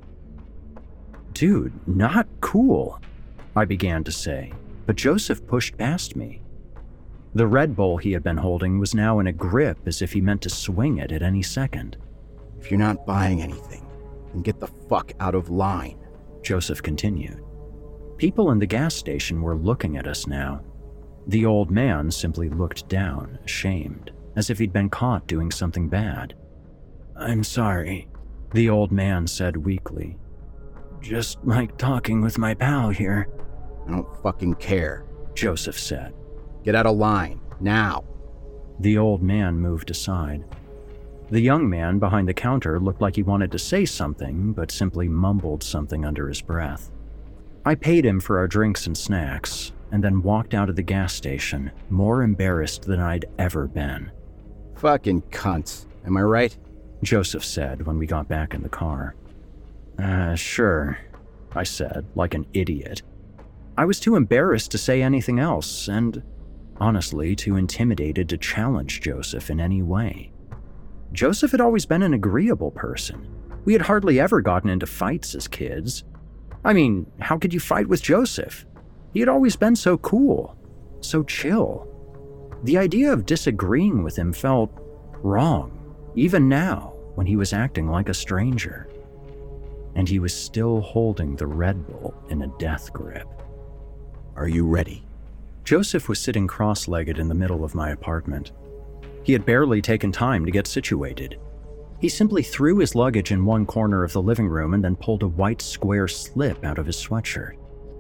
Dude, not cool, I began to say, but Joseph pushed past me. The Red Bull he had been holding was now in a grip as if he meant to swing it at any second. If you're not buying anything, then get the fuck out of line, Joseph continued. People in the gas station were looking at us now. The old man simply looked down, ashamed, as if he'd been caught doing something bad. I'm sorry, the old man said weakly. Just like talking with my pal here. I don't fucking care, Joseph said. Get out of line, now. The old man moved aside. The young man behind the counter looked like he wanted to say something, but simply mumbled something under his breath. I paid him for our drinks and snacks, and then walked out of the gas station, more embarrassed than I'd ever been. Fucking cunts, am I right? Joseph said when we got back in the car. Uh, sure, I said, like an idiot. I was too embarrassed to say anything else, and honestly, too intimidated to challenge Joseph in any way. Joseph had always been an agreeable person. We had hardly ever gotten into fights as kids. I mean, how could you fight with Joseph? He had always been so cool, so chill. The idea of disagreeing with him felt wrong, even now, when he was acting like a stranger. And he was still holding the Red Bull in a death grip. Are you ready? Joseph was sitting cross-legged in the middle of my apartment. He had barely taken time to get situated. He simply threw his luggage in one corner of the living room and then pulled a white square slip out of his sweatshirt.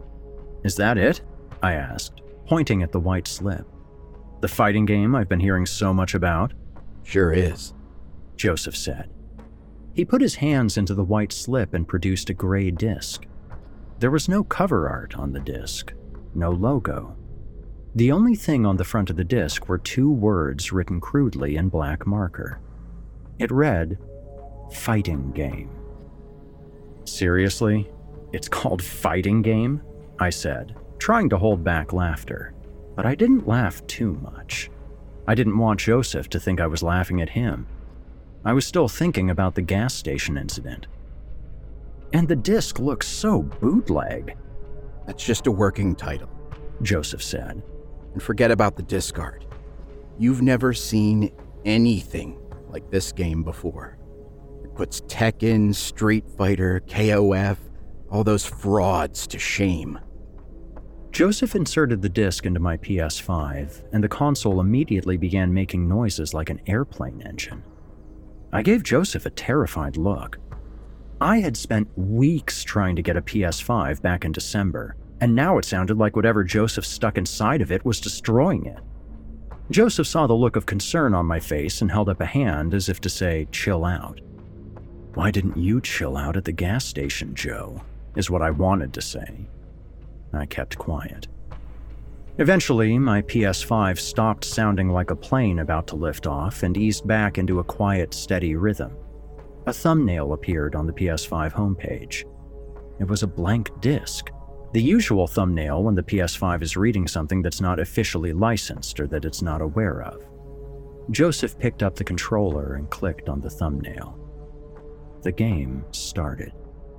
Is that it? I asked, pointing at the white slip. The fighting game I've been hearing so much about? Sure is, Joseph said. He put his hands into the white slip and produced a gray disc. There was no cover art on the disc, no logo. The only thing on the front of the disc were two words written crudely in black marker. It read, Fighting Game. Seriously? It's called Fighting Game? I said, trying to hold back laughter. But I didn't laugh too much. I didn't want Joseph to think I was laughing at him. I was still thinking about the gas station incident. And the disc looks so bootleg. That's just a working title, Joseph said. And forget about the disc art. You've never seen anything like this game before. It puts Tekken, Street Fighter, K O F, all those frauds to shame. Joseph inserted the disc into my P S five, and the console immediately began making noises like an airplane engine. I gave Joseph a terrified look. I had spent weeks trying to get a P S five back in December, and now it sounded like whatever Joseph stuck inside of it was destroying it. Joseph saw the look of concern on my face and held up a hand as if to say, chill out. Why didn't you chill out at the gas station, Joe? Is what I wanted to say. I kept quiet. Eventually, my P S five stopped sounding like a plane about to lift off and eased back into a quiet, steady rhythm. A thumbnail appeared on the P S five homepage. It was a blank disc, the usual thumbnail when the P S five is reading something that's not officially licensed or that it's not aware of. Joseph picked up the controller and clicked on the thumbnail. The game started.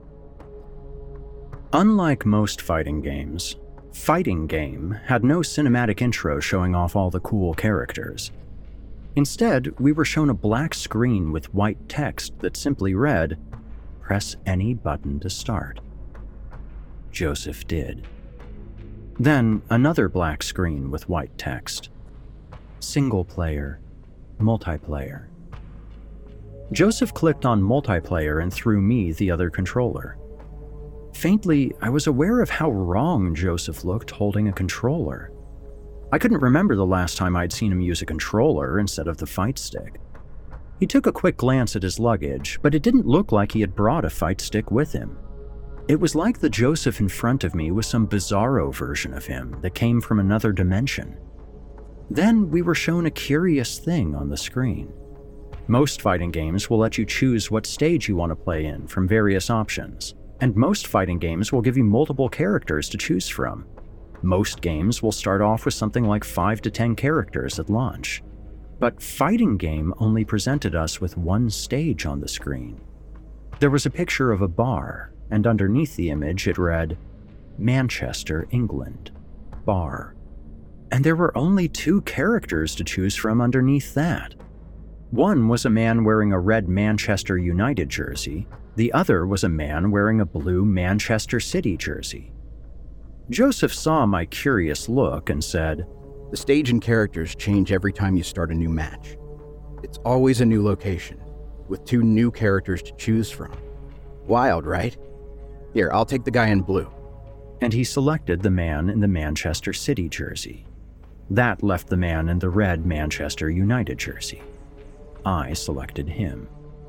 Unlike most fighting games, Fighting Game had no cinematic intro showing off all the cool characters. Instead, we were shown a black screen with white text that simply read, "Press any button to start." Joseph did. Then another black screen with white text. Single player, multiplayer. Joseph clicked on multiplayer and threw me the other controller. Faintly, I was aware of how wrong Joseph looked holding a controller. I couldn't remember the last time I'd seen him use a controller instead of the fight stick. He took a quick glance at his luggage, but it didn't look like he had brought a fight stick with him. It was like the Joseph in front of me was some bizarro version of him that came from another dimension. Then we were shown a curious thing on the screen. Most fighting games will let you choose what stage you want to play in from various options. And most fighting games will give you multiple characters to choose from. Most games will start off with something like five to ten characters at launch. But Fighting Game only presented us with one stage on the screen. There was a picture of a bar, and underneath the image it read, Manchester, England, bar. and there were only two characters to choose from underneath that. One was a man wearing a red Manchester United jersey, the other was a man wearing a blue Manchester City jersey. Joseph saw my curious look and said, "The stage and characters change every time you start a new match. It's always a new location, with two new characters to choose from. Wild, right? Here, I'll take the guy in blue." And he selected the man in the Manchester City jersey. That left the man in the red Manchester United jersey. I selected him.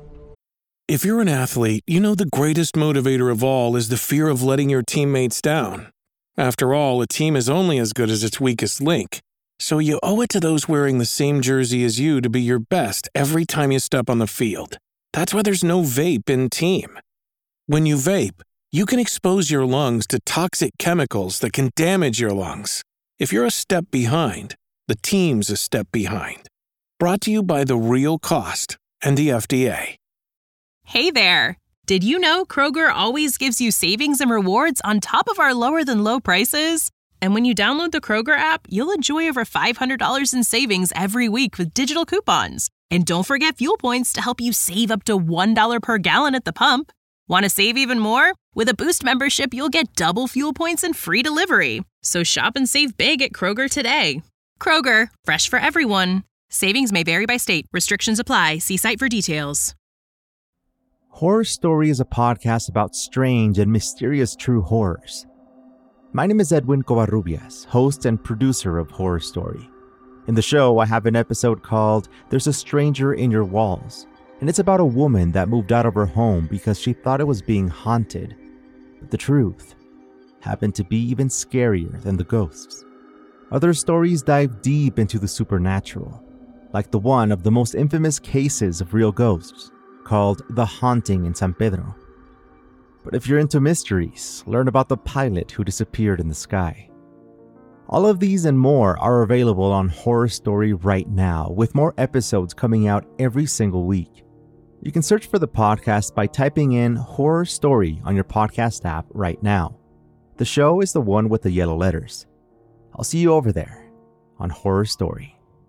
If you're an athlete, you know the greatest motivator of all is the fear of letting your teammates down. After all, a team is only as good as its weakest link, so you owe it to those wearing the same jersey as you to be your best every time you step on the field. That's why there's no vape in team. When you vape, you can expose your lungs to toxic chemicals that can damage your lungs. If you're a step behind, the team's a step behind. Brought to you by The Real Cost and the F D A. Hey there! Did you know Kroger always gives you savings and rewards on top of our lower-than-low prices? And when you download the Kroger app, you'll enjoy over five hundred dollars in savings every week with digital coupons. And don't forget fuel points to help you save up to one dollar per gallon at the pump. Want to save even more? With a Boost membership, you'll get double fuel points and free delivery. So shop and save big at Kroger today. Kroger, fresh for everyone. Savings may vary by state. Restrictions apply. See site for details. Horror Story is a podcast about strange and mysterious true horrors. My name is Edwin Covarrubias, host and producer of Horror Story. In the show, I have an episode called There's a Stranger in Your Walls, and it's about a woman that moved out of her home because she thought it was being haunted. But the truth happened to be even scarier than the ghosts. Other stories dive deep into the supernatural, like the one of the most infamous cases of real ghosts, called The Haunting in San Pedro. But if you're into mysteries, learn about the pilot who disappeared in the sky. All of these and more are available on Horror Story right now, with more episodes coming out every single week. You can search for the podcast by typing in Horror Story on your podcast app right now. The show is the one with the yellow letters. I'll see you over there on Horror Story.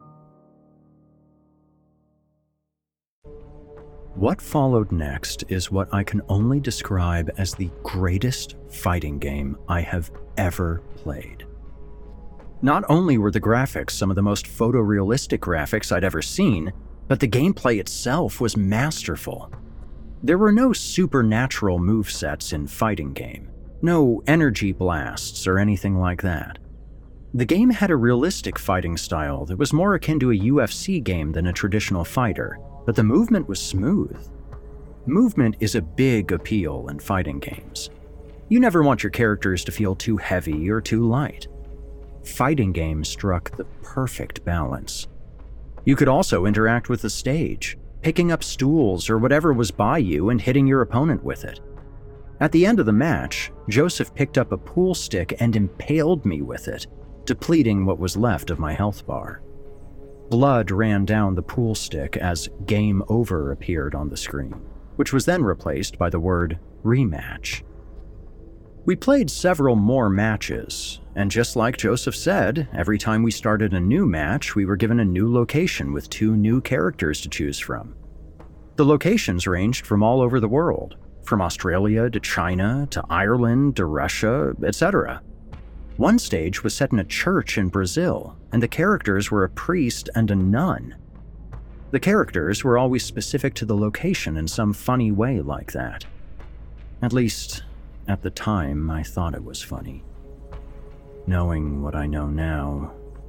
What followed next is what I can only describe as the greatest fighting game I have ever played. Not only were the graphics some of the most photorealistic graphics I'd ever seen, but the gameplay itself was masterful. There were no supernatural movesets in fighting game, no energy blasts or anything like that. The game had a realistic fighting style that was more akin to a U F C game than a traditional fighter, but the movement was smooth. Movement is a big appeal in fighting games. You never want your characters to feel too heavy or too light. Fighting games struck the perfect balance. You could also interact with the stage, picking up stools or whatever was by you and hitting your opponent with it. At the end of the match, Joseph picked up a pool stick and impaled me with it, depleting what was left of my health bar. Blood ran down the pool stick as "Game Over" appeared on the screen, which was then replaced by the word "Rematch." We played several more matches, and just like Joseph said, every time we started a new match, we were given a new location with two new characters to choose from. The locations ranged from all over the world, from Australia to China to Ireland to Russia, et cetera. One stage was set in a church in Brazil, and the characters were a priest and a nun. The characters were always specific to the location in some funny way like that. At least, at the time, I thought it was funny. Knowing what I know now.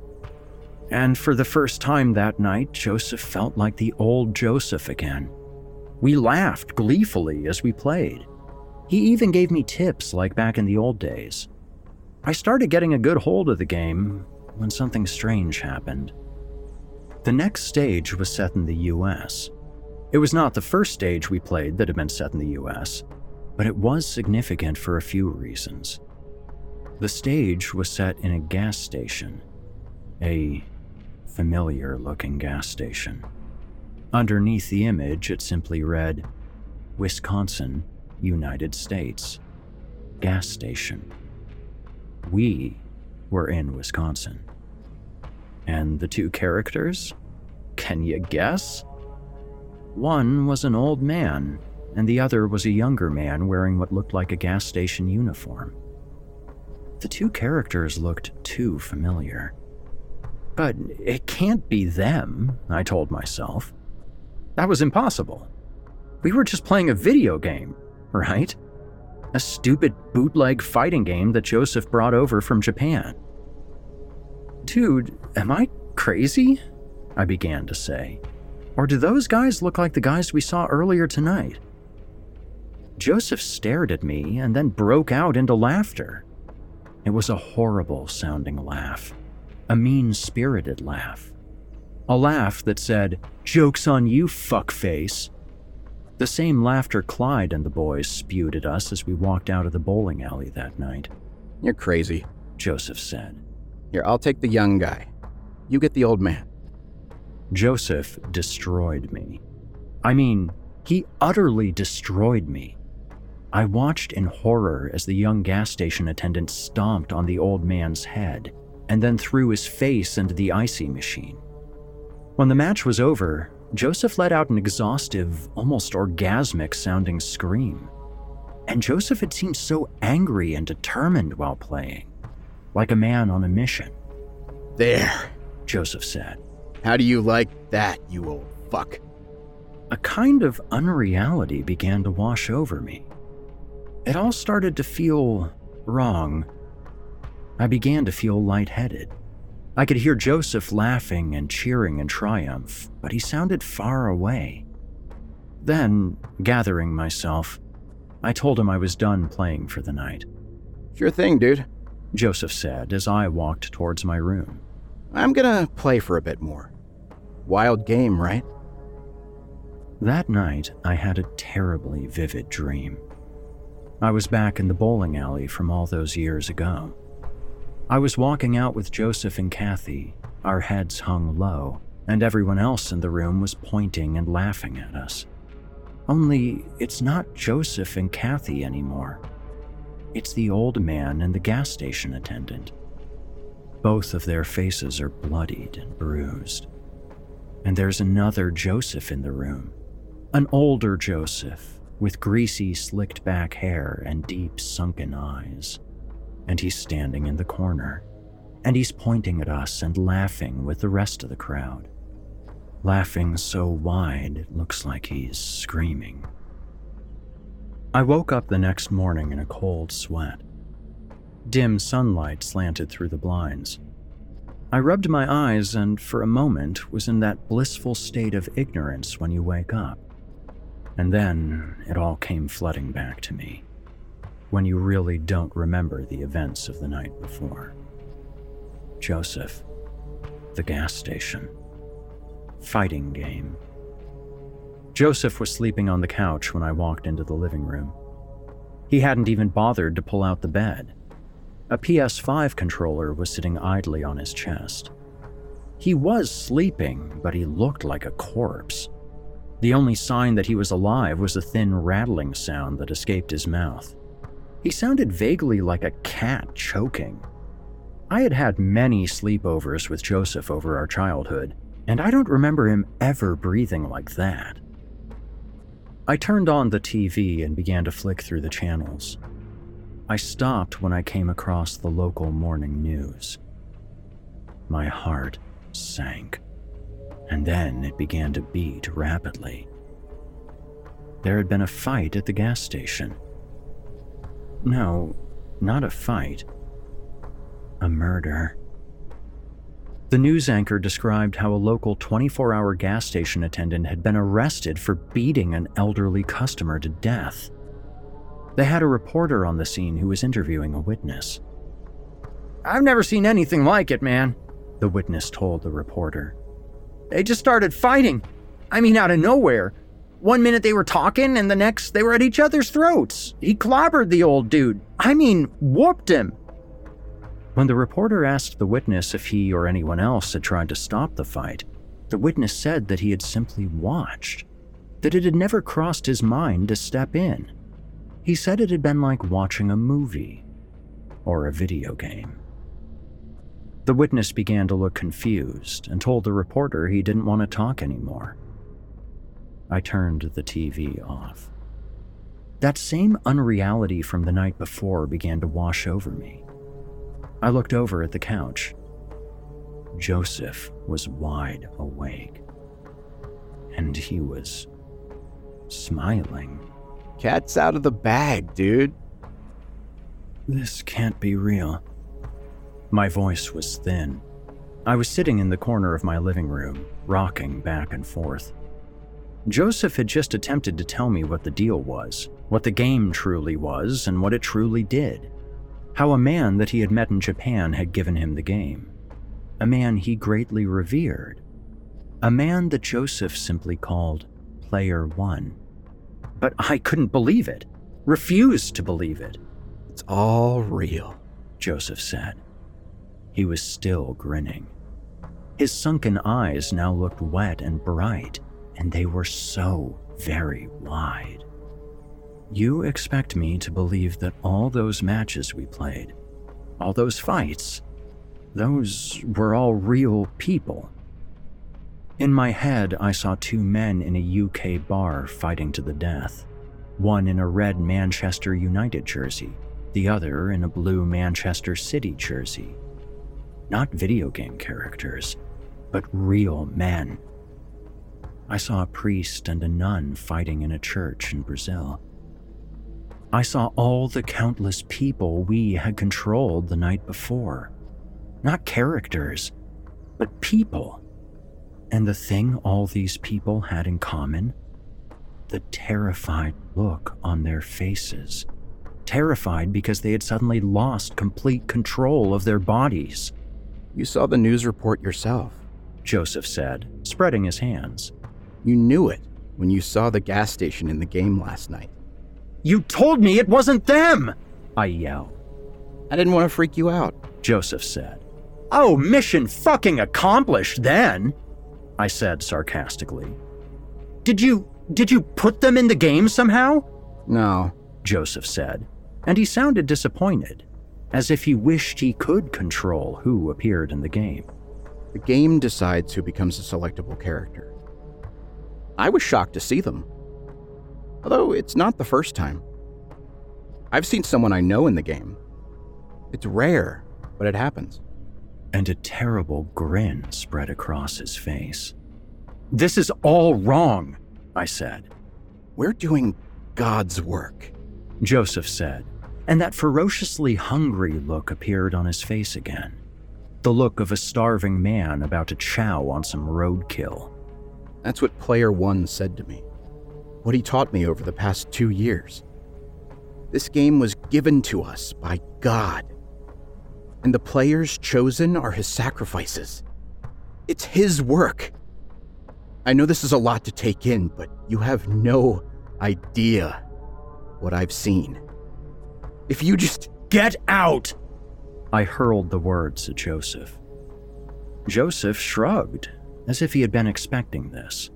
And for the first time that night, Joseph felt like the old Joseph again. We laughed gleefully as we played. He even gave me tips like back in the old days. I started getting a good hold of the game when something strange happened. The next stage was set in the U S. It was not the first stage we played that had been set in the U S, but it was significant for a few reasons. The stage was set in a gas station, a familiar-looking gas station. Underneath the image, it simply read, "Wisconsin, United States, gas station." We were in Wisconsin. And the two characters? Can you guess? One was an old man, and the other was a younger man wearing what looked like a gas station uniform. The two characters looked too familiar. But it can't be them, I told myself. That was impossible. We were just playing a video game, right? A stupid bootleg fighting game that Joseph brought over from Japan. Dude, am I crazy? I began to say. Or do those guys look like the guys we saw earlier tonight? Joseph stared at me and then broke out into laughter. It was a horrible sounding laugh, a mean-spirited laugh. A laugh that said, "Joke's on you, fuckface." The same laughter Clyde and the boys spewed at us as we walked out of the bowling alley that night. "You're crazy," Joseph said. "Here, I'll take the young guy. You get the old man." Joseph destroyed me. I mean, he utterly destroyed me. I watched in horror as the young gas station attendant stomped on the old man's head and then threw his face into the icy machine. When the match was over, Joseph let out an exhaustive, almost orgasmic-sounding scream. And Joseph had seemed so angry and determined while playing, like a man on a mission. "There," Joseph said. "How do you like that, you old fuck?" A kind of unreality began to wash over me. It all started to feel wrong. I began to feel lightheaded. I could hear Joseph laughing and cheering in triumph, but he sounded far away. Then, gathering myself, I told him I was done playing for the night. "Sure thing, dude," Joseph said as I walked towards my room. "I'm gonna play for a bit more. Wild game, right?" That night, I had a terribly vivid dream. I was back in the bowling alley from all those years ago. I was walking out with Joseph and Kathy, our heads hung low, and everyone else in the room was pointing and laughing at us. Only, it's not Joseph and Kathy anymore. It's the old man and the gas station attendant. Both of their faces are bloodied and bruised. And there's another Joseph in the room, an older Joseph, with greasy, slicked-back hair and deep, sunken eyes. And he's standing in the corner, and he's pointing at us and laughing with the rest of the crowd. Laughing so wide it looks like he's screaming. I woke up the next morning in a cold sweat. Dim sunlight slanted through the blinds. I rubbed my eyes and, for a moment, was in that blissful state of ignorance when you wake up. And then it all came flooding back to me, when you really don't remember the events of the night before. Joseph, the gas station, fighting game. Joseph was sleeping on the couch when I walked into the living room. He hadn't even bothered to pull out the bed. A P S five controller was sitting idly on his chest. He was sleeping, but he looked like a corpse. The only sign that he was alive was a thin rattling sound that escaped his mouth. He sounded vaguely like a cat choking. I had had many sleepovers with Joseph over our childhood, and I don't remember him ever breathing like that. I turned on the T V and began to flick through the channels. I stopped when I came across the local morning news. My heart sank, and then it began to beat rapidly. There had been a fight at the gas station. No, not a fight. A murder. The news anchor described how a local twenty-four hour gas station attendant had been arrested for beating an elderly customer to death. They had a reporter on the scene who was interviewing a witness. "I've never seen anything like it, man," the witness told the reporter. "They just started fighting. I mean, out of nowhere. One minute they were talking, and the next they were at each other's throats. He clobbered the old dude. I mean, whooped him." When the reporter asked the witness if he or anyone else had tried to stop the fight, the witness said that he had simply watched, that it had never crossed his mind to step in. He said it had been like watching a movie or a video game. The witness began to look confused and told the reporter he didn't want to talk anymore. I turned the T V off. That same unreality from the night before began to wash over me. I looked over at the couch. Joseph was wide awake. And he was smiling. Cat's out of the bag, dude. This can't be real. My voice was thin. I was sitting in the corner of my living room, rocking back and forth. Joseph had just attempted to tell me what the deal was, what the game truly was, and what it truly did. How a man that he had met in Japan had given him the game. A man he greatly revered. A man that Joseph simply called Player One. But I couldn't believe it. Refused to believe it. It's all real, Joseph said. He was still grinning. His sunken eyes now looked wet and bright, and they were so very wide. You expect me to believe that all those matches we played, all those fights, those were all real people. In my head, I saw two men in a U K bar fighting to the death. One in a red Manchester United jersey, the other in a blue Manchester City jersey. Not video game characters, but real men. I saw a priest and a nun fighting in a church in Brazil. I saw all the countless people we had controlled the night before. Not characters, but people. And the thing all these people had in common? The terrified look on their faces. Terrified because they had suddenly lost complete control of their bodies. You saw the news report yourself, Joseph said, spreading his hands. You knew it when you saw the gas station in the game last night. You told me it wasn't them! I yelled. I didn't want to freak you out, Joseph said. Oh, mission fucking accomplished then, I said sarcastically. Did you, did you put them in the game somehow? No, Joseph said, and he sounded disappointed, as if he wished he could control who appeared in the game. The game decides who becomes a selectable character. I was shocked to see them. Although it's not the first time. I've seen someone I know in the game. It's rare, but it happens. And a terrible grin spread across his face. This is all wrong, I said. We're doing God's work, Joseph said, and that ferociously hungry look appeared on his face again. The look of a starving man about to chow on some roadkill. That's what Player One said to me. What he taught me over the past two years. This game was given to us by God. And the players chosen are his sacrifices. It's his work. I know this is a lot to take in, but you have no idea what I've seen. If you just get out! I hurled the words at Joseph. Joseph shrugged, as if he had been expecting this.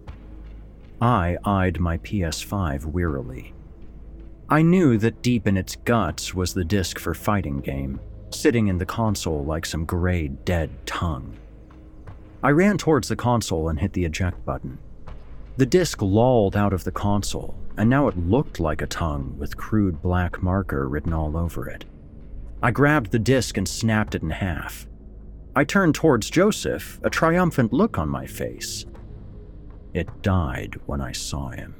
I eyed my P S five wearily. I knew that deep in its guts was the disc for fighting game, sitting in the console like some gray, dead tongue. I ran towards the console and hit the eject button. The disc lolled out of the console, and now it looked like a tongue with crude black marker written all over it. I grabbed the disc and snapped it in half. I turned towards Joseph, a triumphant look on my face. It died when I saw him.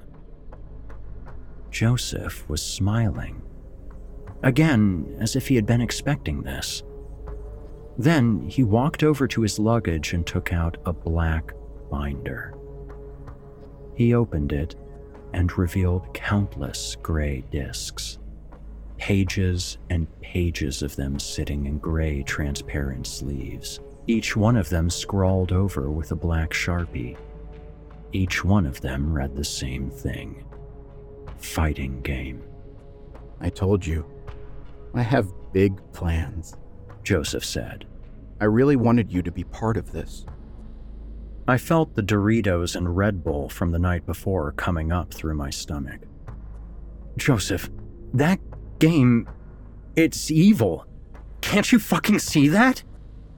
Joseph was smiling. Again, as if he had been expecting this. Then he walked over to his luggage and took out a black binder. He opened it and revealed countless gray discs. Pages and pages of them sitting in gray transparent sleeves, each one of them scrawled over with a black Sharpie. Each one of them read the same thing. Fighting game. I told you. I have big plans, Joseph said. I really wanted you to be part of this. I felt the Doritos and Red Bull from the night before coming up through my stomach. Joseph, that game, it's evil. Can't you fucking see that?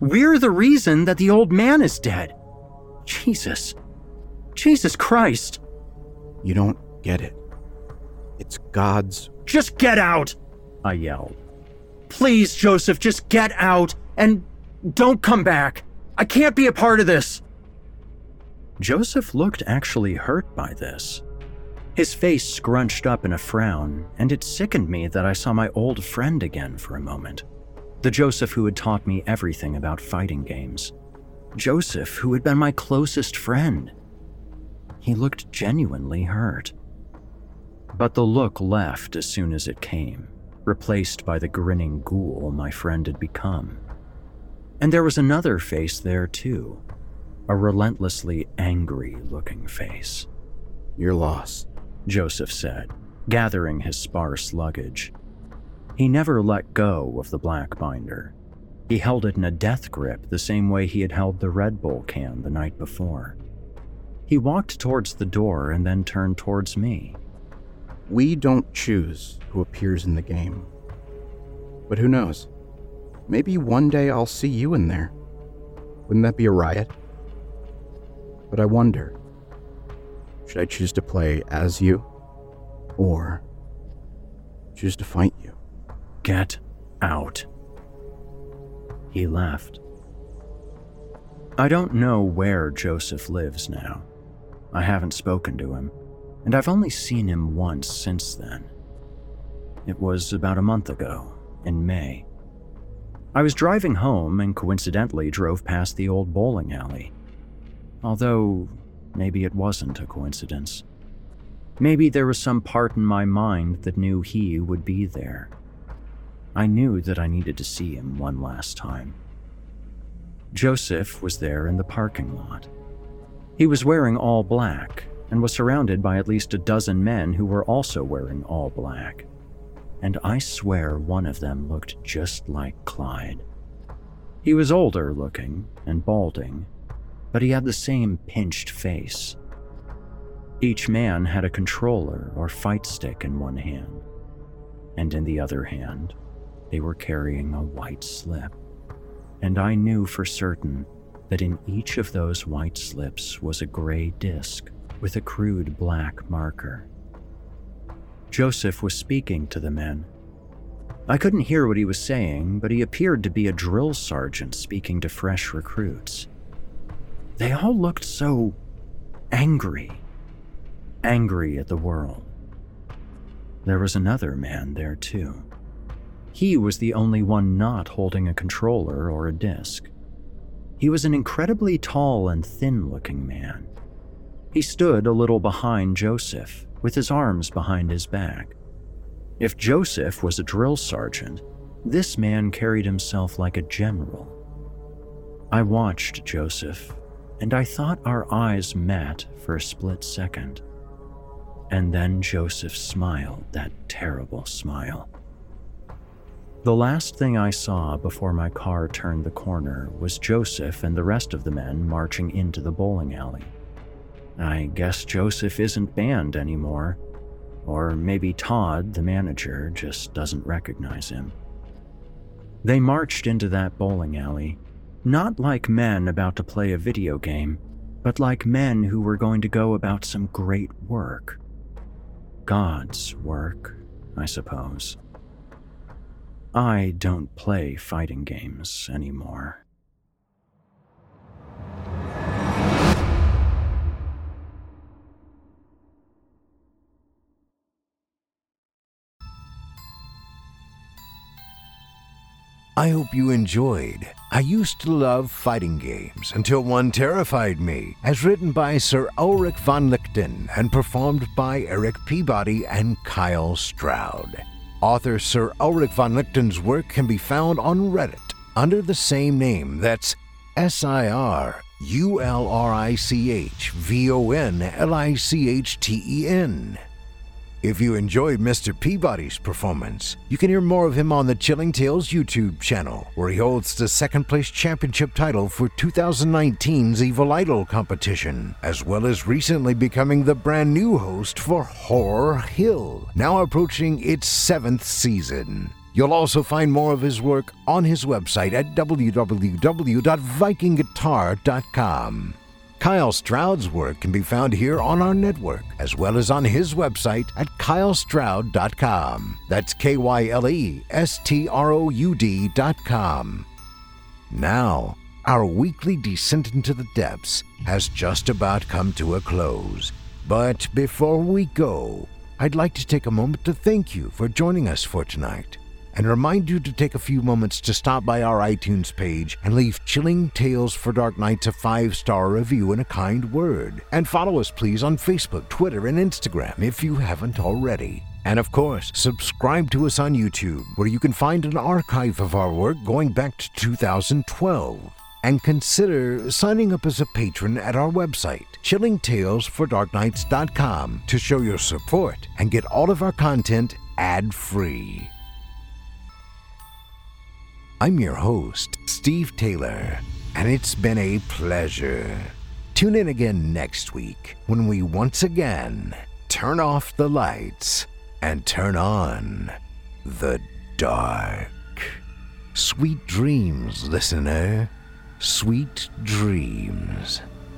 We're the reason that the old man is dead. Jesus. Jesus Christ. You don't get it. It's God's... Just get out, I yelled. Please, Joseph, just get out and don't come back. I can't be a part of this. Joseph looked actually hurt by this. His face scrunched up in a frown, and it sickened me that I saw my old friend again for a moment. The Joseph who had taught me everything about fighting games. Joseph who had been my closest friend. He looked genuinely hurt. But the look left as soon as it came, replaced by the grinning ghoul my friend had become. And there was another face there too, a relentlessly angry-looking face. You're lost, Joseph said, gathering his sparse luggage. He never let go of the black binder. He held it in a death grip the same way he had held the Red Bull can the night before. He walked towards the door and then turned towards me. We don't choose who appears in the game. But who knows? Maybe one day I'll see you in there. Wouldn't that be a riot? But I wonder, should I choose to play as you? Or choose to fight you? Get out. He left. I don't know where Joseph lives now. I haven't spoken to him, and I've only seen him once since then. It was about a month ago, in May. I was driving home and coincidentally drove past the old bowling alley. Although, maybe it wasn't a coincidence. Maybe there was some part in my mind that knew he would be there. I knew that I needed to see him one last time. Joseph was there in the parking lot. He was wearing all black and was surrounded by at least a dozen men who were also wearing all black. And I swear one of them looked just like Clyde. He was older looking and balding, but he had the same pinched face. Each man had a controller or fight stick in one hand, and in the other hand, they were carrying a white slip. And I knew for certain that in each of those white slips was a gray disc with a crude black marker. Joseph was speaking to the men. I couldn't hear what he was saying, but he appeared to be a drill sergeant speaking to fresh recruits. They all looked so angry. Angry at the world. There was another man there too. He was the only one not holding a controller or a disc. He was an incredibly tall and thin-looking man. He stood a little behind Joseph, with his arms behind his back. If Joseph was a drill sergeant, this man carried himself like a general. I watched Joseph, and I thought our eyes met for a split second. And then Joseph smiled that terrible smile. The last thing I saw before my car turned the corner was Joseph and the rest of the men marching into the bowling alley. I guess Joseph isn't banned anymore, or maybe Todd, the manager, just doesn't recognize him. They marched into that bowling alley, not like men about to play a video game, but like men who were going to go about some great work. God's work, I suppose. I don't play fighting games anymore. I hope you enjoyed. I used to love fighting games until one terrified me, as written by Sir Ulrich von Lichten and performed by Eric Peabody and Kyle Stroud. Author Sir Ulrich von Lichten's work can be found on Reddit under the same name. That's S I R U L R I C H V O N L I C H T E N. If you enjoyed Mister Peabody's performance, you can hear more of him on the Chilling Tales YouTube channel, where he holds the second place championship title for two thousand nineteen's Evil Idol competition, as well as recently becoming the brand new host for Horror Hill, now approaching its seventh season. You'll also find more of his work on his website at w w w dot viking guitar dot com. Kyle Stroud's work can be found here on our network, as well as on his website at kyle stroud dot com. That's K Y L E S T R O U D dot com. Now, our weekly descent into the depths has just about come to a close. But before we go, I'd like to take a moment to thank you for joining us for tonight, and remind you to take a few moments to stop by our iTunes page and leave Chilling Tales for Dark Nights a five-star review and a kind word. And follow us please on Facebook, Twitter, and Instagram if you haven't already. And of course, subscribe to us on YouTube, where you can find an archive of our work going back to two thousand twelve. And consider signing up as a patron at our website, chilling tales for dark nights dot com, to show your support and get all of our content ad-free. I'm your host, Steve Taylor, and it's been a pleasure. Tune in again next week when we once again turn off the lights and turn on the dark. Sweet dreams, listener. Sweet dreams.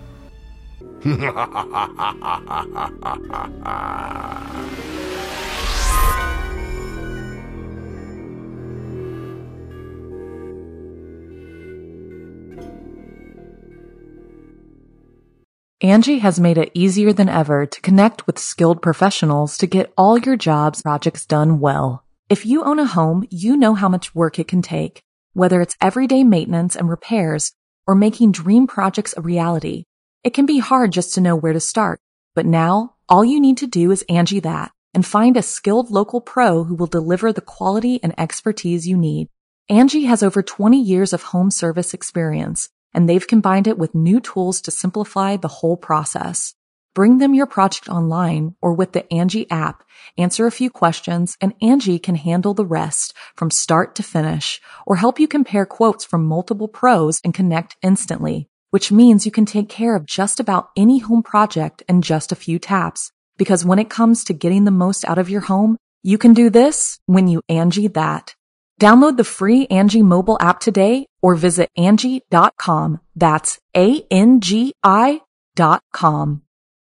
Angie has made it easier than ever to connect with skilled professionals to get all your jobs projects done well. If you own a home, you know how much work it can take, whether it's everyday maintenance and repairs or making dream projects a reality. It can be hard just to know where to start, but now all you need to do is Angie that and find a skilled local pro who will deliver the quality and expertise you need. Angie has over twenty years of home service experience, and they've combined it with new tools to simplify the whole process. Bring them your project online or with the Angie app, answer a few questions, and Angie can handle the rest from start to finish, or help you compare quotes from multiple pros and connect instantly, which means you can take care of just about any home project in just a few taps. Because when it comes to getting the most out of your home, you can do this when you Angie that. Download the free Angie mobile app today or visit Angie dot com. That's A N G I dot com.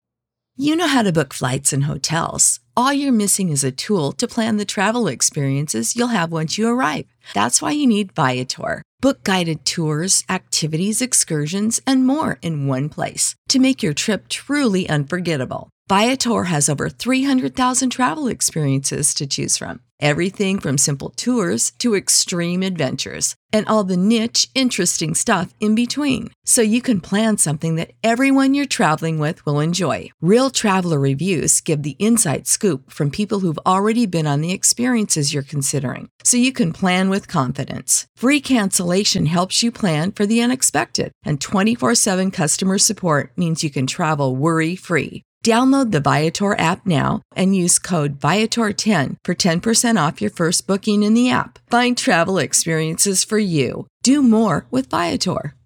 You know how to book flights and hotels. All you're missing is a tool to plan the travel experiences you'll have once you arrive. That's why you need Viator. Book guided tours, activities, excursions, and more in one place to make your trip truly unforgettable. Viator has over three hundred thousand travel experiences to choose from. Everything from simple tours to extreme adventures and all the niche, interesting stuff in between. So you can plan something that everyone you're traveling with will enjoy. Real traveler reviews give the inside scoop from people who've already been on the experiences you're considering. So you can plan with confidence. Free cancellation helps you plan for the unexpected. And twenty-four seven customer support means you can travel worry-free. Download the Viator app now and use code Viator ten for ten percent off your first booking in the app. Find travel experiences for you. Do more with Viator.